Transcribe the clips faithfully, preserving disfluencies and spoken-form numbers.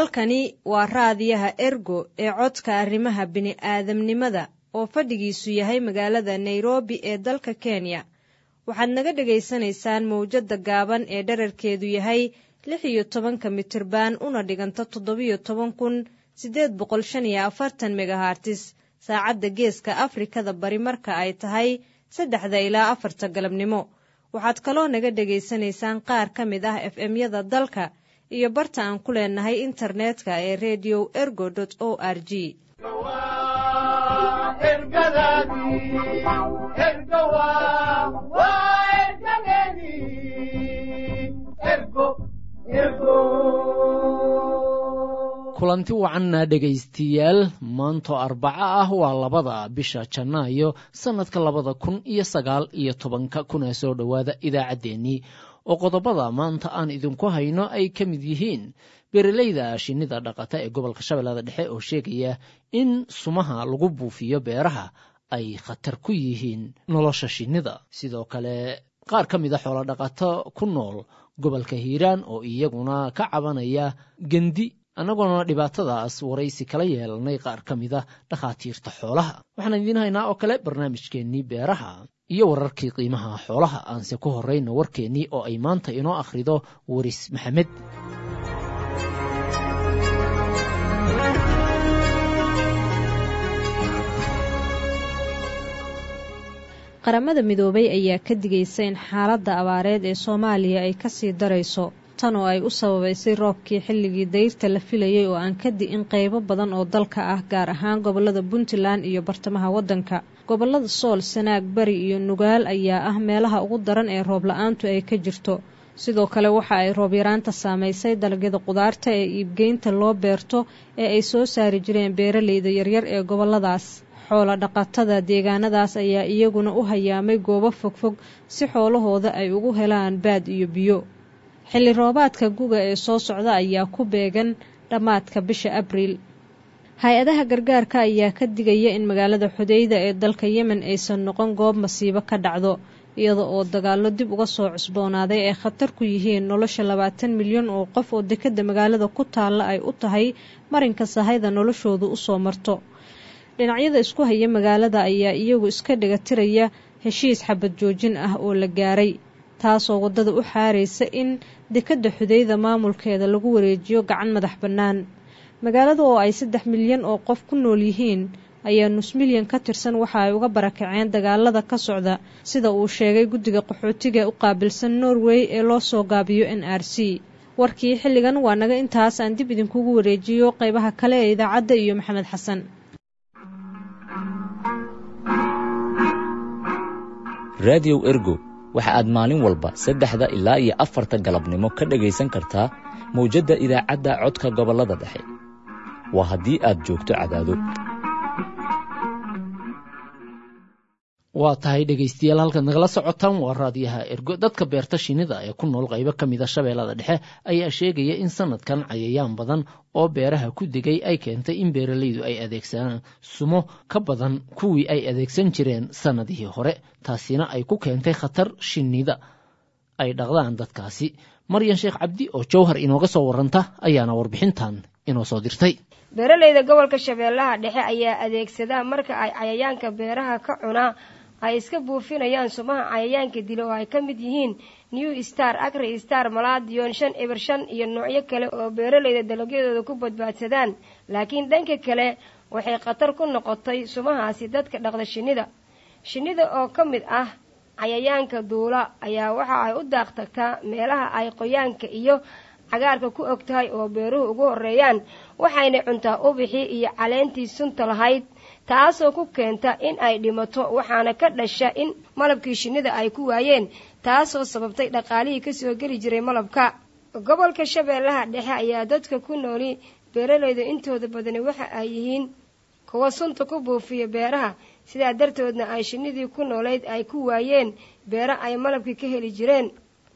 halkani waa raadiyaha ergo ee codka arrimaha bini'aadamnimada oo fadhigiisu yahay magaalada nairobi ee dalka kenya. waxaad naga dhegaysanaysaan mawjadda gaaban ee dherarkeedu yahay lix iyo tobanka mitirban una dhiganta toddobiyo toban kun siddeed boqol shan iyo afartan megahertz saacadda geeska afrikada bari marka ay tahay saddexda ilaa afarta galabnimo. waxaad kaloo naga dhegaysanaysaan qaar ka mid ah f m-yada dalka iyo barta aan ku leenahay internetka ee radio ergo dot o r g. kulanti wacanna dhegaystayaal, maanto arbaco ah waa labada bisha janaayo sanadka labada kun iyo sagaal iyo tobanka. kuna soo dhowaada idaacaddeenii oo qodobada maanta aan idinku hayno ay ka mid yihiin beeralayda shinnida dhaqata ee gobolka shabeellada dhexe oo sheegaya in sumaha lagu buufiyo beeraha ay khatar ku yihiin nolosha shinnida. sidoo kale qaar ka mid a xoolo dhaqato ku nool gobolka hiiraan oo iyaguna ka cabanaya gendi, annagoona dhibaatadaas waraysi kala yeelanay qaar ka mid a dhakhaatiirta xoolaha. waxaan idiin haynaa oo kale barnaamijkeennii beeraha iyo wararkii qiimaha xoolaha. aanse ku horrayno warkeennii oo ay maanta inoo akhrido waris maxamed. qaramada midoobay ayaa ka digaysa in xaaladda abaareed ee soomaaliya ay ka sii darayso, tan oo ay u sababaysay roobkii xilligii dayrta la filayay oo aan ka di'in qaybo badan oo dalka ah, gaar ahaan gobollada puntland iyo bartamaha waddanka. gobollada sool, sanaag, bari iyo nugaal ayaa ah meelaha ugu daran ee roob la-aantu ay ka jirto. sidoo kale waxa ay roob yaraanta saamaysay dalagyada qudaarta ee iibgeynta loo beerto ee ay soo saari jireen beeralayda yaryar ee gobolladaas. xoola dhaqatada deegaanadaas ayaa iyaguna u hayaamay goobo fogfog si xoolahooda ay ugu helaan baad iyo biyo. xilli roobaadka guga ee soo socda ayaa ku beegan dhammaadka bisha abriil. hay-adaha gargaarka ayaa ka digaya in magaalada xudayda ee dalka yemen aysan noqon goob masiibo ka dhacdo, iyada oo dagaallo dib uga soo cusboonaaday ay khatar ku yihiin nolosha labaatan milyan oo qof oo dekedda magaalada ku taalla ay u tahay marinka sahayda noloshoodu u soo marto. dhinacyada isku haya magaalada ayaa iyagu iska dhigatiraya heshiis xabad joojin ah oo la gaaray, taasoo waddada u xaaraysa in dekedda xudayda maamulkeeda lagu wareejiyo gacan madax bannaan. magaalada oo ay saddex milyan oo qof ku nool yihiin ayaa nus milyan ka tirsan waxa ay uga barakaceen dagaalada ka socda, sida uu sheegay guddiga qaxootiga u qaabilsan norway ee loo soo gaabiyo n r c. warkii xilligan waa naga intaas. aan dib idinkugu wareejiyo qaybaha kale ee idaacadda iyo maxamed xasan. raadiyow ergo waxa aad maalin walba saddexda ilaa iyo afarta galabnimo ka dhegaysan kartaa mawjadda idaacadda codka gobollada dhexe. waa haddii aad joogto Cadaado. waa tahay dhegaystayaal, halkaad nagala socotaan waa raadiyaha ergo. dadka beerta shinnida ee ku nool qaybo ka mida shabeellada dhexe ayaa sheegaya in sanadkan cayayaan badan oo beeraha ku degay ay keentay in beeralaydu ay adeegsadaan sumo ka badan kuwii ay adeegsan jireen sannadihii hore. taasina ay ku keentay khatar shinnida ay dhaqdaan dadkaasi. maryan sheekh cabdi oo jawhar inooga soo waranta ayaana warbixintan inoo soo dirtay. beeralayda gobolka shabeellaha dhexe ayaa adeegsada marka ay cayayaanka beeraha ka cunaa ay iska buufinayaan sumaha cayayaanka dilo oo ay ka mid yihiin new star, agri star, maladion shan eber shan iyo noocyo kale oo beeralayda dalagyadooda ku badbaadsadaan. laakiin dhanka kale waxay khatar ku noqotay sumahaasi dadka dhaqda shinnida. shinnida oo ka mid ah cayayaanka duula ayaa waxa ay u daaq tagtaa meelaha ay qoyaanka iyo cagaarka ku og tahay oo beeruhu ugu horreeyaan, waxayna cuntaa ubixii iyo caleentii sunta lahayd, taasoo ku keenta in ay dhimato. waxaana ka dhasha in malabkii shinnida ay ku waayeen, taasoo sababtay dhaqaalihii ka soo geli jiray malabka. gobolka shabeellaha dhexe ayaa dadka ku nooli beeralayda intooda badani waxa ay yihiin kuwa sunta ku buufiya beeraha, sidaa dartoodna ay shinnidii ku noolayd ay ku waayeen beero ay malabkii ka heli jireen.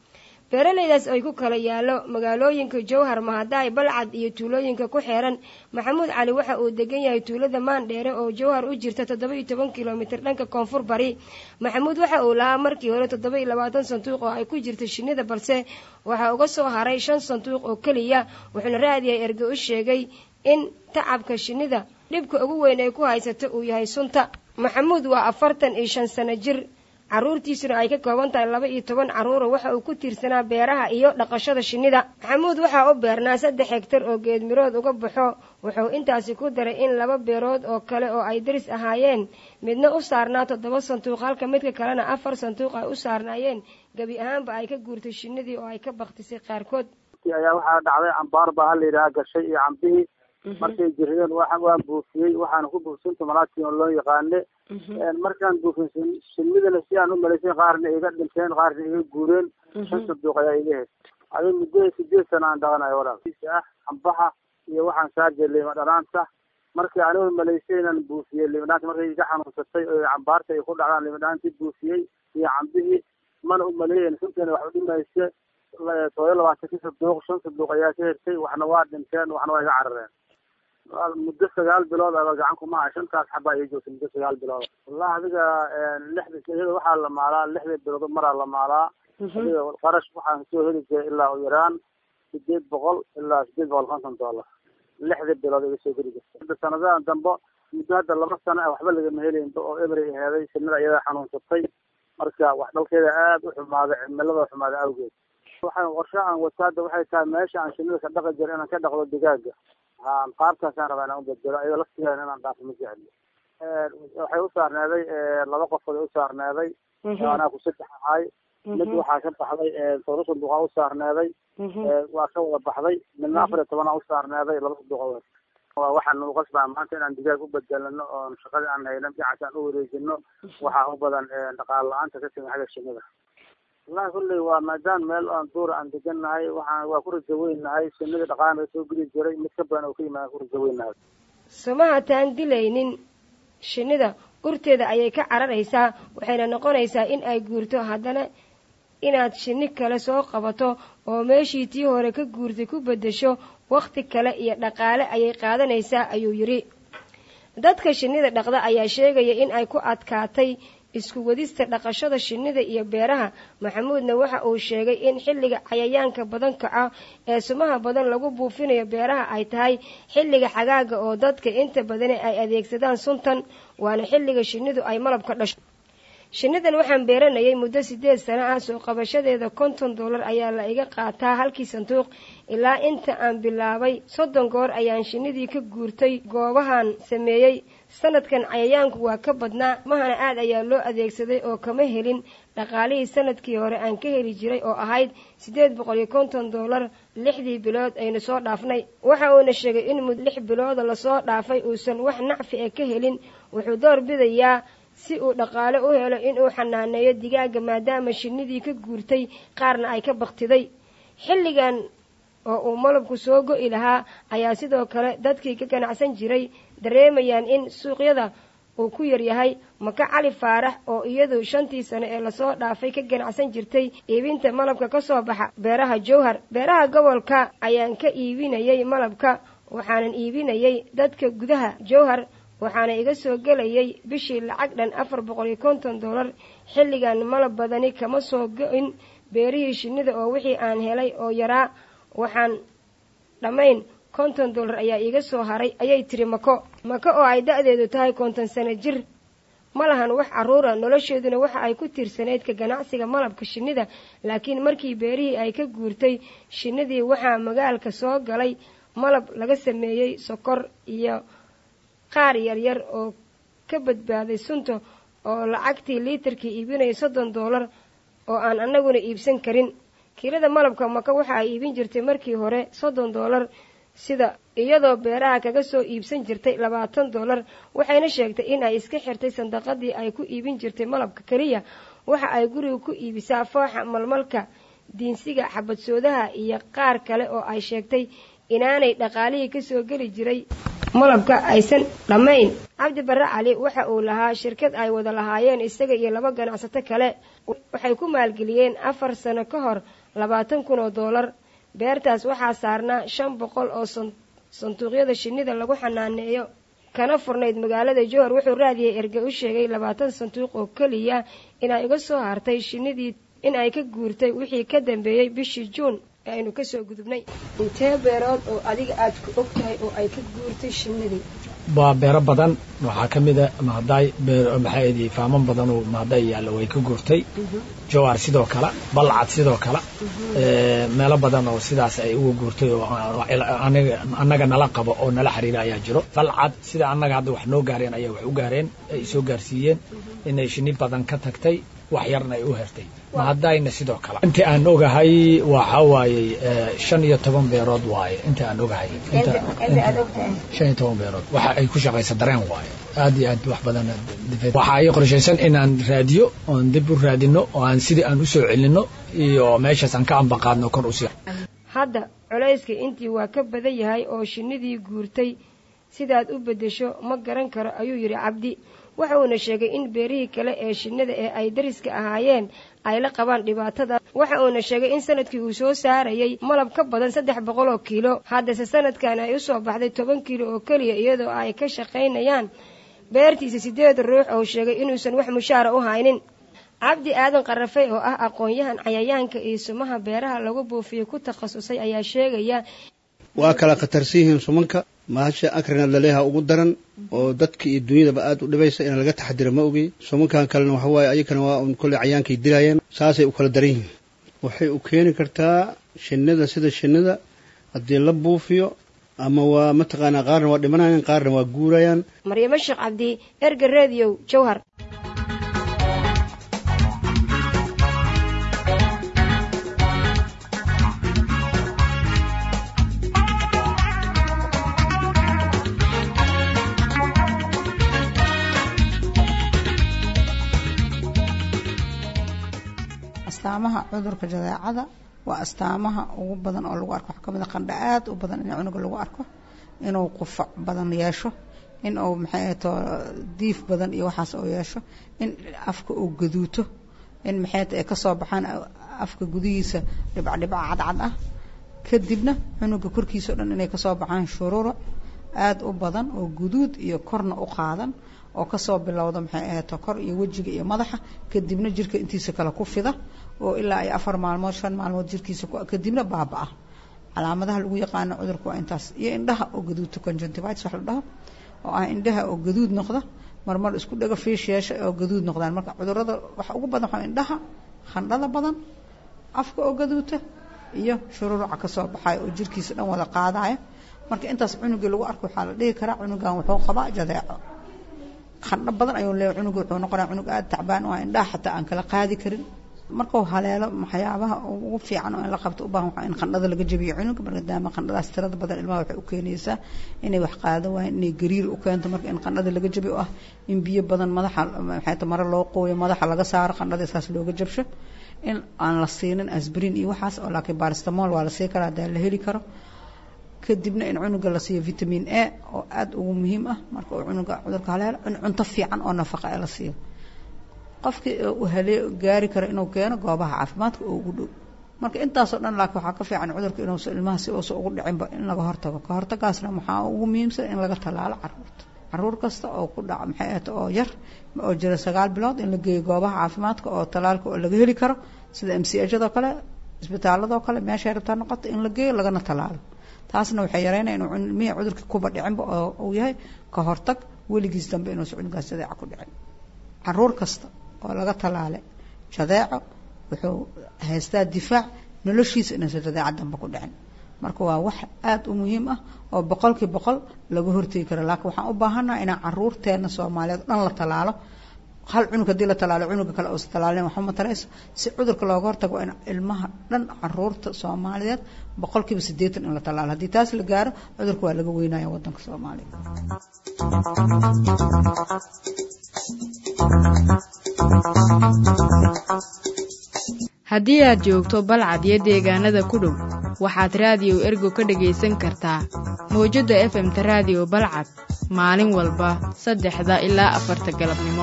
beeralaydaas ay ku kala yaallo magaalooyinka jowhar mahadaay balcad iyo tuulooyinka ku xeeran. maxamuud cali waxa uu degan yahay tuulada maandheere oo jowhar u jirta toddoba iyo toban kilomitir dhanka koonfur bari. maxamuud waxa uu lahaa markii hore toddoba iyo labaatan sanduuq oo ay ku jirta shinnida, balse waxaa uga soo haray shan sanduuq oo keliya. wuxuuna raadiyay erge u sheegay in tacabka shinnida dhibka ugu weyn ay ku haysato uu yahay sunta. maxamuud waa afartan iyo shan sano jir, carruurtiisuna ay ka kooban tahay laba iyo toban carruura. waxa uu ku tiirsanaa beeraha iyo dhaqashada shinnida. maxamuud waxaa u beernaa saddex hegtar oo geedmirood uga baxo. wuxuu intaasi ku daray in laba beerood oo kale oo ay daris ahaayeen midna u saarnaa toddoba sanduuq halka midka kalena afar sanduuq ay u saarnaayeen. gebi ahaanba ay ka guurtay shinnidii oo ay ka baktisay qaarkood. ayaa waxaa dhacday cambaar baa la yidhaha gashay iyo cambihii markay jiriyeen waan buufiyey waxaana ku buufsin tumalaadkii oo loo yaqaane. markaan buufin shinnidana si aan u malaysay qaarna iga dhinteen qaarna iga guureen. shan sanduuq ayaa iga hes adi muddo sideed sana aan dhaqanayo walaal ah cambaha iyo waxaan saarjay liima dhanaanta. markii anigu malaysay inaan buufiyey liima dhanaanta markay iga xanuunsatay oo cambaarta ay ku dhacdaan liima dhanaantii buufiyey iyo cambihii mana u maleeyen sunteena wax u dhimayse. todoba labaatankii sanduuq shan sanduuq ayaa ka hertay, waxna waa dhinteen waxna waa iga carareen. muddo sagaal bilood aba gacan kuma aha shantaas xaba ay joogtay muddo sagaal bilood. wallahi adiga lixda iyada waxaa la maalaa lixda bilood maraa la maalaa. adiga qarash waxaan soo heli jiray ilaa u yaraan sideed boqol ilaa sideed boqol konton dollar lixda bilood iga soo geli jirtay. sanadahan dambe muddo hadda laba sano ah waxba lagama helaynba oo ebrey aheeday shinnida iyada xanuunsatay. marka wax dhalkeeda aada u xumaaday cimilada xumaaday awgeed. waxaan qorshe aan wato hadda waxay tahay meesha aan shinnida ka dhaqi jira inaan ka dhaqdo digaaga. ha qaabkaasaan rabaa inaan u bedelo iyada laftigeeda inaan dhaafo ma jecli. waxay u saarneeday laba qofood u saarneeday anaa ku saddex ahay. mid waxaa ka baxday todoba sanduuqaa u saarneeday waa ka wada baxday. midna afar iyo tobanaa u saarneeday laba sanduuq. waxaan nagu qasbaa maanta inaan digaag u bedelano oon shaqadii aan hayno dhinacaas aan u wareejino. waxaa u badan dhaqaale la-aanta ka timi xagga shinnida. wallahi kulley waa maadaama meel aan duura aan degannahay waxaan waa ku rajaweynahay shinnida dhaqaana soo geli jiray mid ka badan oo ka yimaada ku rajaweynahay. sumaha taan dilaynin shinnida urteeda ayay ka cararaysaa, waxayna noqonaysaa in ay guurto haddana inaad shinni kale soo qabato oo meeshii tii hore ka guurtay ku beddesho wakhti kale iyo dhaqaale ayay qaadanaysaa ayuu yidhi. dadka shinnida dhaqda ayaa sheegaya in ay ku adkaatay isku wadista dhaqashada shinnida iyo beeraha. maxamuudna waxa uu sheegay in xilliga cayayaanka badan kaca ee sumaha badan lagu buufinayo beeraha ay tahay xilliga xagaaga oo dadka inta badani ay adeegsadaan suntan, waana xilliga shinnidu ay malabka dhasho. shinnidan waxaan beeranayay muddo sideed sano ah. soo qabashadeeda konton dollar ayaa la iga qaataa halkii sanduuq. ilaa inta aan bilaabay soddon goor ayaan shinnidii ka guurtay goobahan sameeyey. sanadkan cayayaanku waa ka badnaa, mahana aad ayaa loo adeegsaday oo kama helin dhaqaalihii sanadkii hore aan ka heli jiray oo ahayd sideed boqol iyo konton dollar lixdii bilood aynu soo dhaafnay. waxa uuna sheegay in mud lix bilooda lasoo dhaafay uusan wax nacfi e ka helin. wuxuu door bidayaa si uu dhaqaale u helo inuu xanaaneeyo digaaga maadaama shinnidii ka guurtay qaarna ay ka baktiday. xilligan oo uu malabku soo go'i lahaa ayaa sidoo kale dadkii ka ganacsan jiray dareemayaan in suuqyada uu ku yaryahay. maka cali faarax oo iyadu shantii sano ee lasoo dhaafay ka ganacsan jirtay iibinta malabka ka soo baxa beeraha jowhar. beeraha gobolka ayaan ka iibinayay malabka, waxaanan iibinayay dadka gudaha jowhar, waxaana iga soo gelayay bishii lacag dhan afar boqol iyo konton dollar. xilligan malab badani kama soo go-in beerihii shinnida oo wixii aan helay oo yaraa waxaan dhammayn konton dollar ayaa iga soo haray ayay tiri mako. mako oo ay da-deedu tahay konton sano jir ma lahan wax carruura, nolosheeduna waxa ay ku tiirsaneyd ka ganacsiga malabka shinnida. laakiin markii beerihii ay ka guurtay shinnidii waxaa magaalka soo galay malab laga sameeyey sokor iyo qaar yaryar oo ka badbaaday sunta oo lacagtii liitarkii iibinaya soddon dollar oo aan annaguna iibsan karin. kiilada malabka maka waxa ay iibin jirtay markii hore soddon dollar sida iyadoo beeraha kaga soo iibsan jirtay labaatan dollar. waxayna sheegtay in ay iska xirtay sandaqadii ay ku iibin jirtay malabka keliya. waxa ay guriga ku iibisaa fooxa malmalka, diinsiga, xabadsoodaha iyo qaar kale oo ay sheegtay inaanay dhaqaalihii ka soo geli jiray malabka aysan dhammayn. cabdi barre cali waxa uu lahaa shirkad ay wada lahaayeen isaga iyo laba ganacsato kale. waxay ku maalgeliyeen afar sano ka hor labaatan kun oo doolar. beertaas waxaa saarnaa shan boqol oo sanduuqyada shinnida lagu xanaaneeyo kana furnayd magaalada Jowhar. wuxuu raadiyay erge u sheegay labaatan sanduuq oo keliya inay iga soo hartay shinnidii in ay ka guurtay wixii ka dambeeyey bishii Juun ee aynu ka soo gudubnay. intee beerood oo adiga aad ku ogtahay oo ay ka guurtay shinnidii? waa beero badan waxaa ka mid ah mahday beer maxay idii faaman badan oo mahday yaalo way ka guurtay. Jowhar sidoo kale, Balcad sidoo kale, ee meelo badan oo sidaas ay ugu guurtay oo anaga anaga nala qabo oo nala xiriira ayaa jiro. Balcad sida anaga hadda wax noo gaareen ayaa wax u gaareen ay soo gaarsiiyeen inay shinni badan ka tagtay wax yarna ay u hertay. mahdayna sidoo kale inta aan ogahay waxa waaye shan iyo toban beerood waaye inta aan ogahay inta shan iyo toban beerood waxa ay ku shaqaysaa dareen waaye aad iyo aad wax badan waxa ay qorshaysan inaan raadiyo oo dib u raadino oo aan sidii aan u soo celino iyo meeshaas aan ka ambaqaadno kor u sii. hadda culayska intii waa ka badan yahay oo shinnidii guurtay sidaad u bedesho ma garan karo ayuu yiri Cabdi. waxa uu sheegay in beerihii kale ee shinnida ee ay dariska ahaayeen ay la qabaan dhibaatada. waxa uu sheegay in sanadkii uu soo saarayay malab ka badan saddex boqol oo kiilo, haddase sanadkan ay u soo baxday toban kiilo oo kaliya iyadoo ay ka shaqaynayaan beertiisa sideed ruux oo sheegay inuusan wax mushaara u haynin. Cabdi Aadan Qarafay oo ah aqoon-yahan cayayaanka iyo sumaha beeraha lagu buufiyo ku takhasusay ayaa sheegaya waa kala khatarsiin sumanka maasha akrina laleeyahay ugu daran oo dadka iyo dunyada aad u dhibaysa in laga taxadiro ma ogi. sumankan kalena waxa waaye ayakana waa un kulli cayaankay dilayeen saasay u kala daran yihiin. waxay u keeni kartaa shinnida sida shinnida haddii la buufiyo ama waa mataqaanaa qaarna waa dhimanayaan qaarna waa guurayaan. Maryamo Sheekh Cabdi, Erga Radio, Jowhar. astaamaha cudurka jadeecada waa astaamaha ugu badan oo lagu arko. waxa kamid ah qandho aad u badan in cunuga lagu arko, inuu qufac badan yeesho, in uu maxay ahato diif badan iyo waxaas oo yeesho, in afka uu gaduuto, in maxay ahato ay ka soo baxaan afka gudihiisa dhibac dhibac cadcad ah, kadibna cunuga korkiisa dhan inay ka soo baxaan shuruuro aad u badan oo guduud iyo korna u qaadan oo ka soo bilowda maxay ahato kor iyo wajiga iyo madaxa, kadibna jirka intiisa kala ku fida oo ilaa ay afar maalmood shan maalmood jirkiisa kadibna baabaa. calaamadaha lagu yaqaan cudurku waa intaas. iyo indhaha oo gaduud conjunctivitis wax la dhaho oo ah indhaha oo gaduud noqda marmar isku dhaga fiish yeesha oo gaduud noqdaan. marka cudurrada waxa ugu badan waa indhaha, khandhada badan, afka oo gaduuta iyo shururuca ka soo baxay oo jirkiisa dhan wada qaadaya. marka intaas cunuga lagu arko waxa la dhihi karaa cunugan wuxuu qabaa jadeeco. khandho badan ayuu leeyahay cunuga, wuxuu noqonaa cunug aad tacbaan oo indhaha xataa aan kala qaadi karin. markuu haleelo waxyaabaha ugu fiican oo in la qabto u baahan in qandhada laga jabiyo cunuga, maadaama qandhadaas tirada badan ilmaha waxay u keenaysaa inay wax qaado waayeen, inay gariir u keento. marka in qandhada laga jabiyo ah in biyo badan madaxa maxay tahay maro loo qooyo madaxa laga saaro qandhada isaas looga jabsho, in aan la siinin aspirin iyo waxaas oo laakiin paracetamol waa la sii karaa haddii la heli karo. kadibna in cunuga la siiyo vitamin A oo aad ugu muhiim ah marka uu cunuga cudurka haleelo, in cunto fiican oo nafaqo ah la siiyo. qofkii uu haleeyo gaari karo inuu keeno goobaha caafimaadka oo ugu dhow. marka intaas oo dhan laakiin waxa ka fiican cudurka inuu ilmaha si oo ugu dhicinba in laga hortago. ka hortagaasna waxaa ugu muhiimsan in laga talaalo caruurta. caruur kasta oo ku dhaca maxay ahayd oo yar oo jira sagaal bilood in la geeyo goobaha caafimaadka oo talaalka oo laga heli karo sida M C H-da kale, isbitaalada kale, meesha rabta noqoto in la geeyo lagana talaalo. taasna waxay yareynayaan inuu ilmihi cudurka kuba dhicinba oo uu yahay ka hortag weligiis dambe inuu cunugaas jadeeco ku dhicin. caruur kasta oo laga talaale jadeeco wuxuu haystaa difaac noloshiisa inaysan jadeeco dambe ku dhicin. marka waa wax aad u muhiim ah oo boqolkiiba boqol laga hortagi karo. laakiin waxaan u baahanahay inaan caruurteena Soomaaliyeed dhan la talaalo. hal cunug hadii la talaalo cunuga kale oo talaalin waxa ma tarayso. si cudurka looga hortago in ilmaha dhan caruurta Soomaaliyeed boqolkiiba siddeetan in la talaalo. haddii taas la gaaro cudurka waa laga weynayaa wadanka Soomaaliya. haddii aad joogto Balcad iyo deegaanada ku dhow waxaad raadiyo Ergo ka dhagaysan kartaa mowjada F M-ta raadiyo Balcad maalin walba saddexda ilaa afarta galabnimo.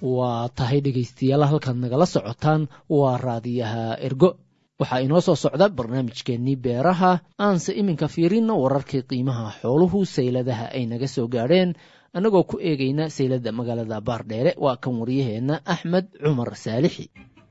waa tahay dhegaystayaal halkaad nagala socotaan waa raadiyaha ergo waxaa inoo soo socda barnaamijkeennii beeraha aanse iminka fiirinno wararkii qiimaha xooluhu sayladaha ay naga soo gaadheen annagoo ku eegayna sayladda magaalada baardheere waa kan waryaheenna axmed cumar saalixi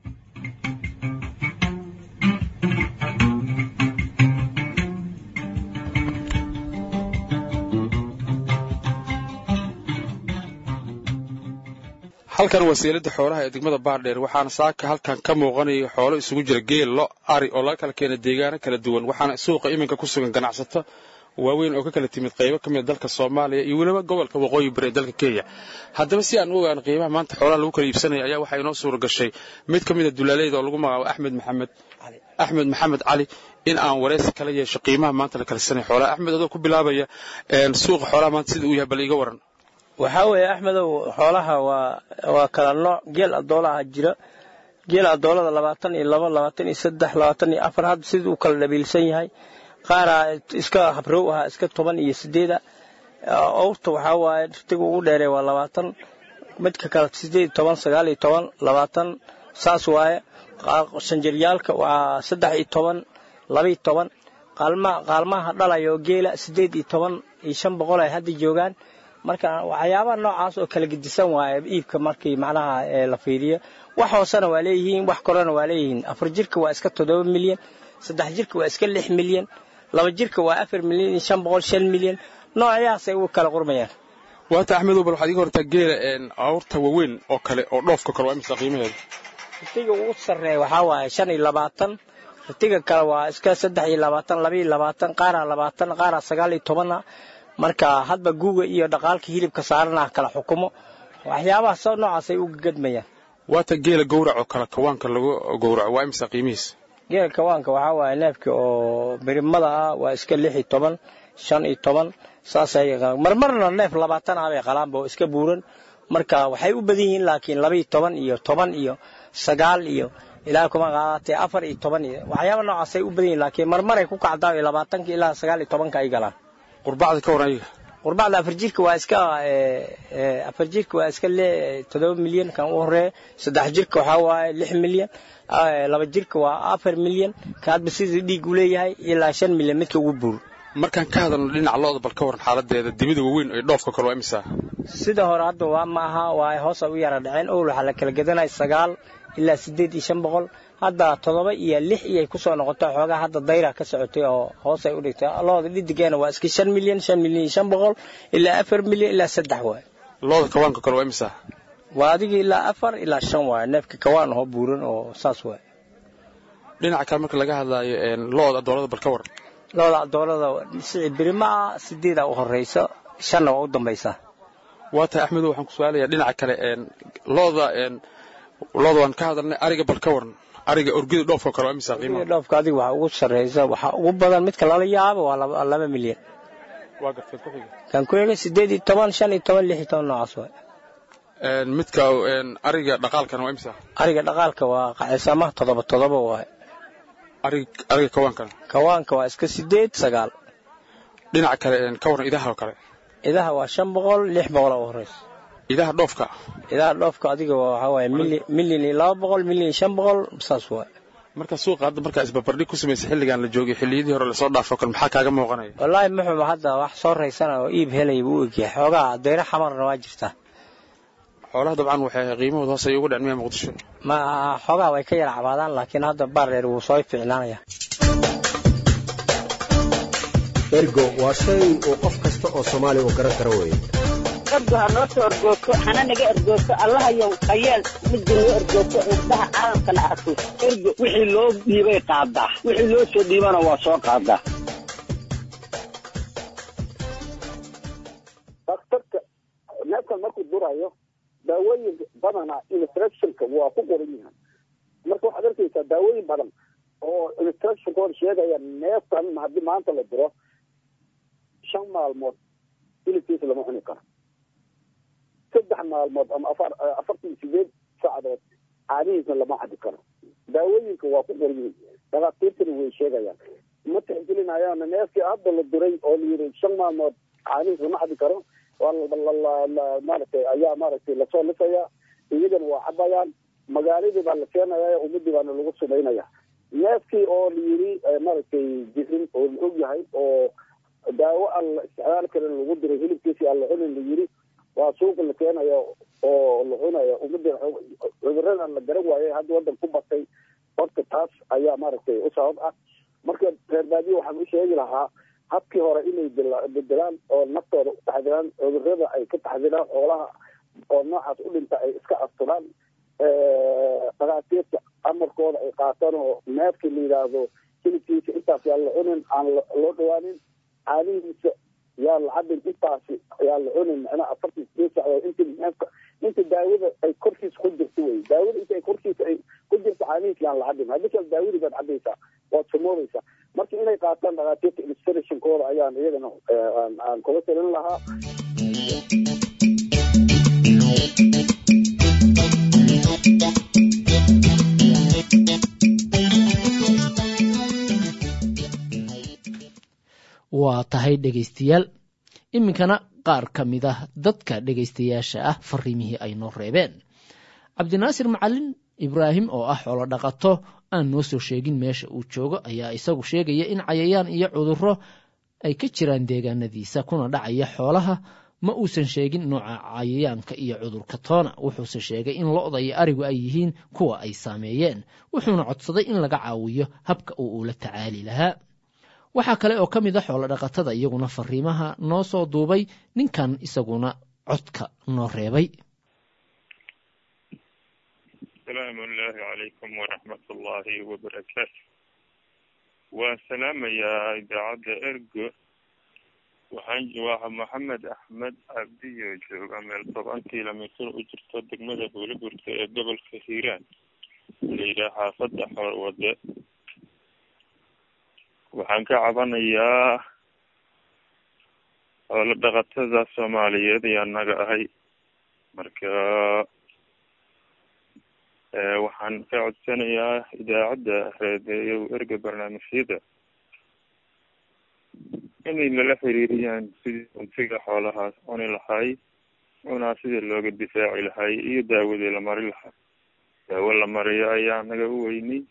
halkan waa seelada xoolaha ee degmada baardheer waxaana saaka halkan ka muuqanaya xoolo isugu jira geel lo ari oo laga kala keena deegaano kala duwan waxaana suuqa iminka ku sugan ganacsato waaweyn oo ka kala timid qaybo ka mid dalka Soomaaliya iyo waliba gobolka waqooyi bari ee dalka Kenya haddaba si aan u ogaan qiimaha maanta xoolaha lagu kala iibsanayo ayaa waxa inoo suura gashay mid ka mid ah dulaaleyda oo lagu magacaabo Axmed Maxamed Ali Axmed Maxamed Ali in aan wareysi kala yeesho qiimaha maanta la kala sanay xoolaha Axmed adoo ku bilaabaya een suuqa xoolaha maanta sida uu yahay bal iga waran waxa weeye Axmedow xoolaha waa waa kala nooc geel adoolaha jira geel adoolada labaatan iyo laba labaatan iyo saddex labaatan iyo afar had sidoo kala dhabiilsan yahay qaara iska habrow ah iska toban iyo sideed awrta waxa waaye dhirtiga ugu dheeray waa labaatan midka kale sideed iyo toban sagaal iyo toban labaatan saas waaye shanjiryaalka waa saddex iyo toban laba iyo toban qalma qalmaha dhalayo geela sideed iyo toban iyo shan boqol ay hadda joogaan marka waxyaabaha noocaas oo kala gedisan waaye iibka markii macnaha la fiiriyo wax hoosana waa leeyihiin wax korona waa leeyihiin afar jirka waa iska toddoba milyan saddex jirka waa iska lix milyan laba jirka waa afar milyan iyo shan boqol shan milyan noocayaas ay u kala qurmayaan waata Axmedow bal waxaad iga hortaa geela een awrta waaweyn oo kale oo dhoofka kale waa imisa qiimaheeda ratiga ugu sarreeya waxa waaye shan iyo labaatan ratiga kale waa iska saddex iyo labaatan laba iyo labaatan qaara labaatan qaara sagaal iyo toban marka hadba guuga iyo dhaqaalka hilibka saarana kala xukumo waxyaabaha soo noocaas ay u gadmayaan waata geela gowrac oo kala kawaanka lagu gowraco waa imisa qiimihiisa geela kawaanka waxa waaye neefka oo birimada ah waa iska lix iyo toban shan iyo toban saas ay marmarna neef labaatan ah bay qalaanba iska buuran marka waxay u badan yihiin laakiin laba iyo toban iyo toban iyo sagaal iyo ilaa kuma qaatay afar iyo toban waxyaabaha noocaas ay u badan yihiin laakiin marmar ay ku kacdaa labaatan ilaa sagaal iyo toban ka ay galaan qurbacda ka waran qurbacda afar jirka waa iska ee afar jirka waa iska toddoba milyan kan u horeey saddex jirka waxa waaye lix milyan laba jirka waa afar milyan kaad sidii dhiig u leeyahay ilaa shan milyan midka ugu buur markaan ka hadalno dhinaca looda bal ka waran xaaladeeda dibida weyn ee dhoofka kale waa imisa sida hore hadda waa ma aha waa hoos u yara dhaceen oo waxa la kala gadanay sagaal ilaa sideed iyo shan boqol hadda toddoba iyo lix ay ku soo noqotay xoogaa hadda dayra ka socotay oo hoos ay u dhigtay looda dhidigeena waa iska shan milyan shan milyan shan boqol ilaa afar milyan ilaa saddex waay looda kawaanka kale waa imisa waa adiga ilaa afar ilaa shan waay neefka kawaan oo buuran oo saas waay dhinaca kale marka laga hadlayo een looda adoolada bal ka waran looda adoolada si birima sideed u horeyso shan oo u dambaysa waata Axmed waxaan ku su'aalayaa dhinaca kale een looda een looda waan ka hadalnay ariga bal ka waran ariga orgida dhoofka kale waa imisa qiimo dhoofka adiga waxa ugu sareeyay waxa ugu badan midka la yaabo waa laba milyan waa gartay ku xiga kan ku xiga sideed iyo toban shan iyo toban lix iyo toban noocaas waa een midka een ariga dhaqaalkana waa imisa ariga dhaqaalka waa qaxisama toddoba toddoba waa ariga ariga kawaanka kawaanka waa iska sideed sagaal dhinaca kale een ka waran idaha kale idaha waa shan boqol lix boqol oo horeys idaha dhoofka idaha dhoofka adiga waxa waaye milyan iyo laba boqol milyan iyo shan boqol saas waa marka suuqa hadda marka isbarbardhig ku sameysay xilligan la joogay xilliyadii hore la soo dhaafo kale maxaa kaaga muuqanaya wallahi muxuu hadda wax soo reysana oo iib helay buu ogyahay xoogaa dayra xamarna waa jirta xoolaha dabcan waxay qiimahooda hoos ay ugu dhacmeen Muqdisho ma xoogaa way ka yar cabaadaan laakiin hadda bareer wuu soo fiicnaanaya ergo waa shay uu qof kasta oo Soomaali uu garan karo weeye ergo ha noo soo ergooto hana naga ergooto Allah yow ayaan mid noo ergooto indhaha caalamka la arko ergo wixii loo dhiibay qaadaa wixii loo soo dhiibana waa soo qaadaa daktarka neefka markuu durayo daawooyin badana instructionka waa ku qoran yihiin marka waxaad arkaysaa daawooyin badan oo instructionkooda sheegaya neefkan haddii maanta la diro shan maalmood hilibkiisa lama cuni karo saddex maalmood ama afar afartan sideed saacadood caadihiisna lama cadi karo daawooyinka waa ku qoran yihiin dhakhaatiirtana way sheegayaan ma tixgelinayaan neefkii hadda la diray oo la yidhi shan maalmood caadihiis lama cadi karo waa maaragtay ayaa maaragtay lasoo lisayaa iyagana waa cabayaan magaaladii baa la keenaya ummadii baana lagu sumaynaya neefkii oo la yiri maaragtay jirin oo la og yahay oo daawo aan la isticmaali karin lagu diray hilibkiisii aan la cunin la yiri waa suuqa la keenaya oo la cunaya ummadii cudurrada la garan waayay hadda wadan ku batay horta taas ayaa maaragtay u sabab ah marka reer baadiyo waxaan u sheegi lahaa habkii hore inay bedelaan oo naftooda u taxdiraan cudurrada ay ka taxdiraan xoolaha oo noocaas u dhinta ay iska asturaan dhakhaatiirta amarkooda ay qaataan oo neefka la yidhaahdo hilibkiisa intaas yaa la cunin aan loo dhawaanin caanihiisa yaa la cabin intaasi yaa la cunin macnaha afartan sideed sacdood inta neefka inta daawada ay korkiisa ku jirto wey daawada inta ay korkiisa ay ku jirto caanihiisa yaan la cabin haddii kale daawadii baad cabaysaa waad sumoodaysaa marka inay qaataan dhakhaatiirta illustrationkooda ayaan iyagana aan kula talin lahaa waa tahay dhegaystayaal iminkana qaar ka mid ah dadka dhegaystayaasha ah fariimihii ay noo reebeen cabdinaasir macalin ibraahim oo ah xoolo dhaqato aan noo soo sheegin meesha uu joogo ayaa isagu sheegaya in cayayaan iyo cudurro ay ka jiraan deegaanadiisa kuna dhacaya xoolaha ma uusan sheegin nooca cayayaanka iyo cudurka toona wuxuuse sheegay in lo-da iyo arigu ay yihiin kuwa ay saameeyeen wuxuuna codsaday in laga caawiyo habka uu ula tacaali lahaa waxaa kale oo ka mid a xoolo dhaqatada iyaguna fariimaha noo soo duubay ninkan isaguna codka noo reebay asalaamu allaahi calaykum waraxmatullaahi wabarakaatu waan salaamayaa idaacadda ergo waxaan waa maxamed axmed cabdiyo jooga meel toban kilomitir u jirto degmada buuliburta ee gobolka hiiraan layidhaha xaafadda xoolwade waxaan ka cabanayaa xoolo dhaqatada soomaaliyeed iyo annaga ahay marka waxaan ka codsanayaa idaacadda reedeeyo erga barnaamijyada inay lala xiriiriyaan sidii untiga xoolahaas cuni lahay cunaa sidii looga difaaci lahay iyo daawadii la mari lahaa daawo la mariyo ayaa naga u weynay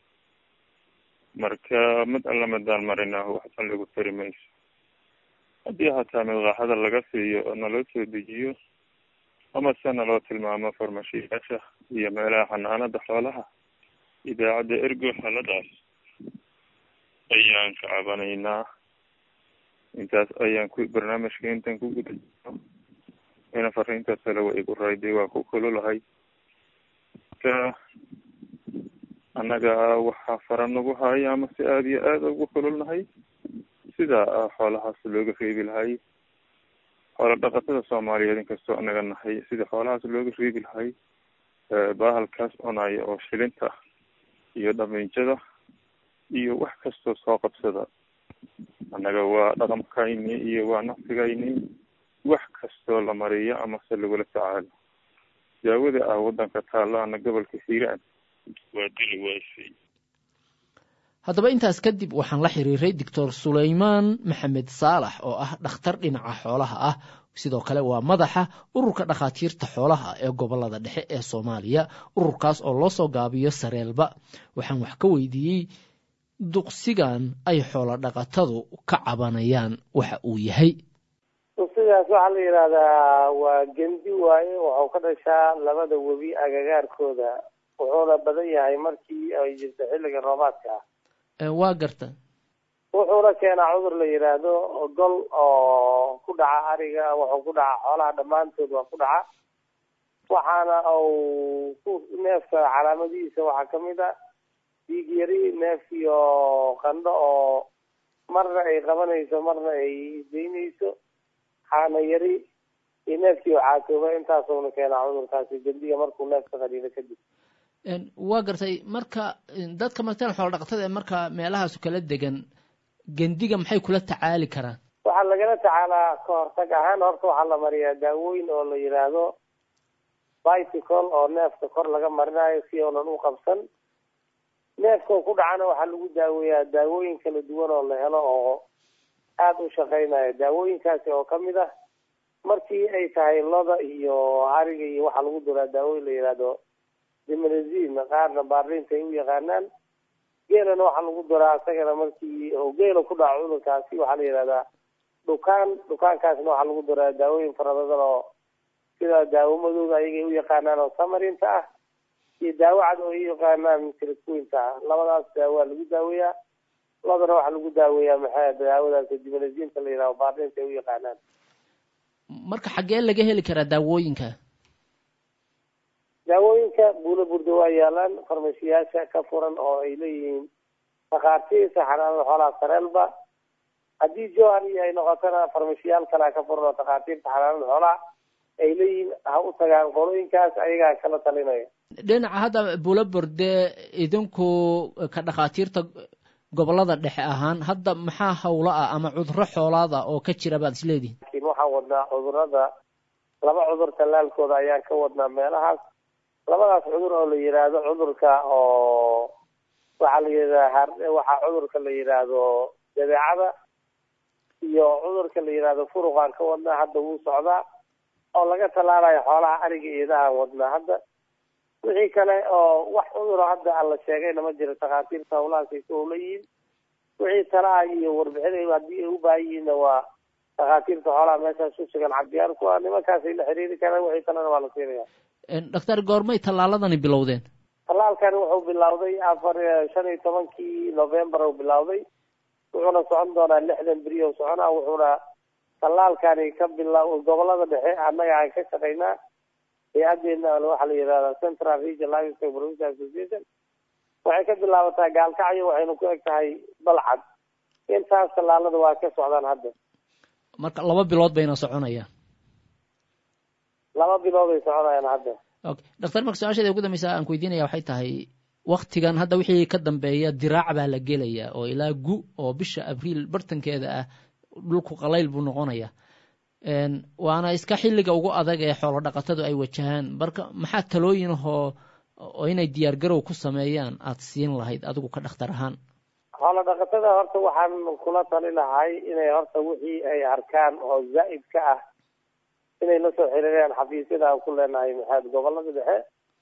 marka mid alla madaan marinaaho waxtan lagu tari mayso haddii hataa midqaaxada laga siiyo oo naloo soo dejiyo amase naloo tilmaamo farmashiyaasha iyo meelaha xanaanada xoolaha idaacadda ergo xaladaas ayaan ka cabanaynaa intaas ayaan ku barnaamijka intaan ku guda jirno ina fariintaas kale wa igu rayday waa ku kululahay ka annaga waxaa fara nagu haya ama si aada iyo aada ugu kululnahay sida xoolahaas looga reebi lahay xoola dhaqatada soomaaliyeed inkastoo anaga nahay sida xoolahaas looga reebi lahay bahalkaas cunaya oo shilinta iyo dhamiinjada iyo wax kastoo soo qabsada annaga waa dhaqankayni iyo waa nafsigayni wax kastoo la mariyo amase lagula tacaalo daawada ah waddanka taalaana gobolka hiiraan waa dili waysay haddaba intaas kadib waxaan la xiriiray doctor sulaymaan maxamed saalax oo ah dhakhtar dhinaca xoolaha ah sidoo kale waa madaxa ururka dhakhaatiirta xoolaha ee gobolada dhexe ee soomaaliya ururkaas oo loo soo gaabiyo sareelba waxaan wax ka weydiiyey duqsigan ay xoolo dhaqatadu ka cabanayaan waxa uu yahay duqsigaas waxaa la yidhaahdaa waa gendi waaye waxuu ka dhashaa labada webi agagaarkooda wuxuuna badan yahay markii ay jirto xilliga roobaadka ah waa garta wuxuuna keenaa cudur la yidhaahdo gol oo ku dhaca ariga wuxuu ku dhaca xoolaha dhammaantood waa ku dhaca waxaana uu ku neefka calaamadihiisa waxaa kamid a dhiig yari neef iyo qandho oo marna ay qabanayso marna ay daynayso xaana yari iyo neefkii oo caatooba intaasuna keenaa cudurkaasi gendiga markuu neefka qadhiida kadib waa gartay marka dadka marteen xoolo dhaqatada ee marka meelahaas kala degan gendiga maxay kula tacaali karaan waxaa lagala tacaalaa ka hortag ahaan horta waxaa la mariyaa daawooyin oo la yidhaahdo bicycle oo neefka kor laga marinayo si oonan u qabsan neefka ku dhacana waxaa lagu daaweeyaa daawooyin kala duwan oo la helo oo aada u shaqeynayo daawooyinkaasi oo kamid ah markii ay tahay loda iyo ariga iyo waxaa lagu duraa daawooyin la yidhaahdo dimerazin qaarna baarliinta ay u yaqaanaan geelana waxaa lagu duraa isagana markii oo geela ku dhaco cudurkaasi waxaa la yidhahdaa dhukaan dhukaankaasna waxaa lagu duraa daawooyin fara badan oo sida daawo madowda ayagay u yaqaanaan oo samarinta ah iyo daawo cad oo ay u yaqaanaan kalakuinta ah labadaas daawaa lagu daaweeyaa lodana waxaa lagu daaweeyaa maxaa daawadaas dimerazинta la yidhahdo baarliinta ay u yaqaanaan. marka xaggee laga heli karaa daawooyinka? daawooyinka buulo burdo waa yaalaan farmashiyaasha ka furan oo ay leeyihiin takhaatiirta xanaanada xoolaha sareelba haddii johar iyo ay noqotona farmashiyaal kalea ka furan oo takhaatiirta xanaanada xoolaha ay leeyihiin ha u tagaan qolooyinkaas ayagaa kala talinaya. dhinaca hadda buulo burde idinku ka dhakhaatiirta gobolada dhexe ahaan hadda maxaa hawlo ah ama cudurro xoolaad ah oo ka jira baad isleedihin? laakiin waxaan wadnaa cudurrada laba cudur tallaalkooda ayaan ka wadnaa meelahaas labadaas cudur oo la yidhaahdo cudurka oo waxaa la yidhahdaa waxaa cudurka la yidhaahdo jadeecada iyo cudurka la yidhaahdo furuqaan ka wadnaa hadda wuu socdaa oo laga tallaalayo xoolaha ariga iidahaan wadnaa hadda wixii kale oo wax cuduro hadda aan la sheegayna ma jiro takhaatiirta hawlahaasay ku howla yihiin wixii talaha iyo warbixin haddii ay u baahan yihiinna waa takhaatiirta xoolaha meeshaas ku sugan cabdiyaar ku ah nimankaasay la xiriiri karaan wixii kalena waa la siinaya. doctor goormay tallaaladani bilowdeen? tallaalkani wuxuu bilowday afar shan iyo tobankii november uu bilowday wuxuuna socon doonaa lixdan beri oo soconaa wuxuuna tallaalkani ka bilaw gobolada dhexe annaga aan ka shaqaynaa hay-adeena waxaa la yidhahdaa central region livestock producer association waxay ka bilaabataa gaalkacyo waxayna ku eg tahay balcad intaas tallaalada waa ka socdaan hadda. marka laba bilood bayna soconayaan? laba bilood ay soconayaan hadda. okay doctor marka su-aasheeda ugu dambeysa aan ku weydiinaya waxay tahay waktigan hadda wixii ka dambeeya diraac baa la gelayaa oo ilaa gu oo bisha abriil bartankeeda ah dhulku qalayl buu noqonaya waana iska xilliga ugu adag ee xoolo dhaqatadu ay wajahaan marka maxaa talooyin ahoo oo inay diyaar garow ku sameeyaan aada siin lahayd adigu ka dhakhtar ahaan? xoolo dhaqatada horta waxaan kula tali lahay inay horta wixii ay arkaan oo zaa'id ka ah inay la soo xiriiraan xafiisyada aan ku leenahay maxaad gobolada dhexe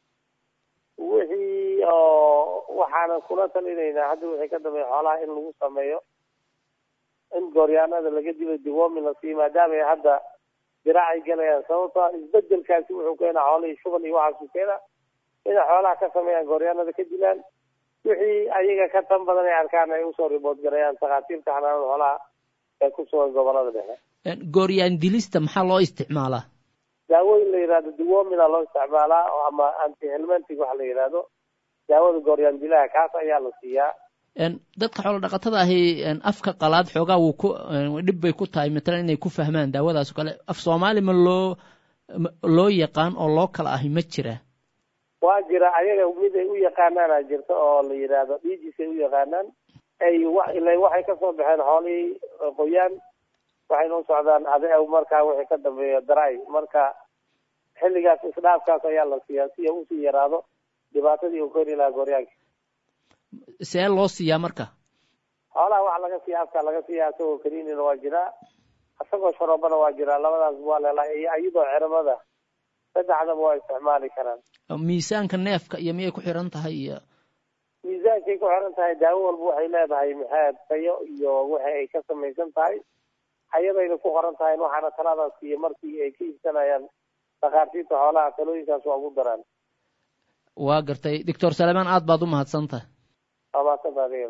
wixii oo waxaanan kula talinaynaa hadda wixii ka dambeeya xoolaha in lagu sameeyo in gooryaanada laga dilo diwomin la siiyo maadaama ay hadda diraacay galayaan sababtoo isbedelkaasi wuxuu keenaa xoolihii shuban iyo waxaasuu keenaa inay xoolaha ka sameeyaan gooryaanada ka dilaan wixii ayaga ka tan badan ay arkaan ay usoo ribood galayaan takhaatiirta xanaanada xoolaha ee ku sugan gobolada dhexe. gooryaan dilista maxaa loo isticmaalaa? daawooyin la yidhahdo diwomina loo isticmaalaa ama antihelmentic waxa la yidhahdo daawada gooryaan dilaha kaas ayaa la siiyaa. dadka xoolo dhaqatada ahi afka qalaad xoogaa wuu ku dhib bay ku tahay matalan inay ku fahmaan daawadaas oo kale af soomaali ma loo loo yaqaan oo loo kala ahi ma jira? waa jira ayaga mid ay u yaqaanaana jirta oo la yidhaahdo dhijis ay u yaqaanaan ay ila waxay kasoo baxeen xoolihii qoyaan waxayna u socdaan ade markaa wixii ka dambeeya daray marka xilligaas isdhaafkaas ayaa la siiyaa si uu usii yaraado dhibaatadii uu keeni lahaa gooryaanka. see loo siiyaa marka? xoolaha waxa laga siiya afka laga siiyaa isagoo kaniinina waa jiraa isagoo sharoobana waa jiraa labadaas waa leelahay iyo iyadoo cirbada saddexdaba waa isticmaali karaan. miisaanka neefka iyo miyay ku xiran tahay? iyo miisaankay ku xiran tahay daawo walba waxay leedahay maxaa tayo iyo waxa ay ka samaysan tahay ayadayna ku qoran tahay waxaana taladaas iyo markii ay ka iibsanayaan takhaatiirta xoolaha talooyinkaas waa ugu daraan. waa gartay doctor Saleeman aad baad u mahadsantahay. waa mahadsantahay.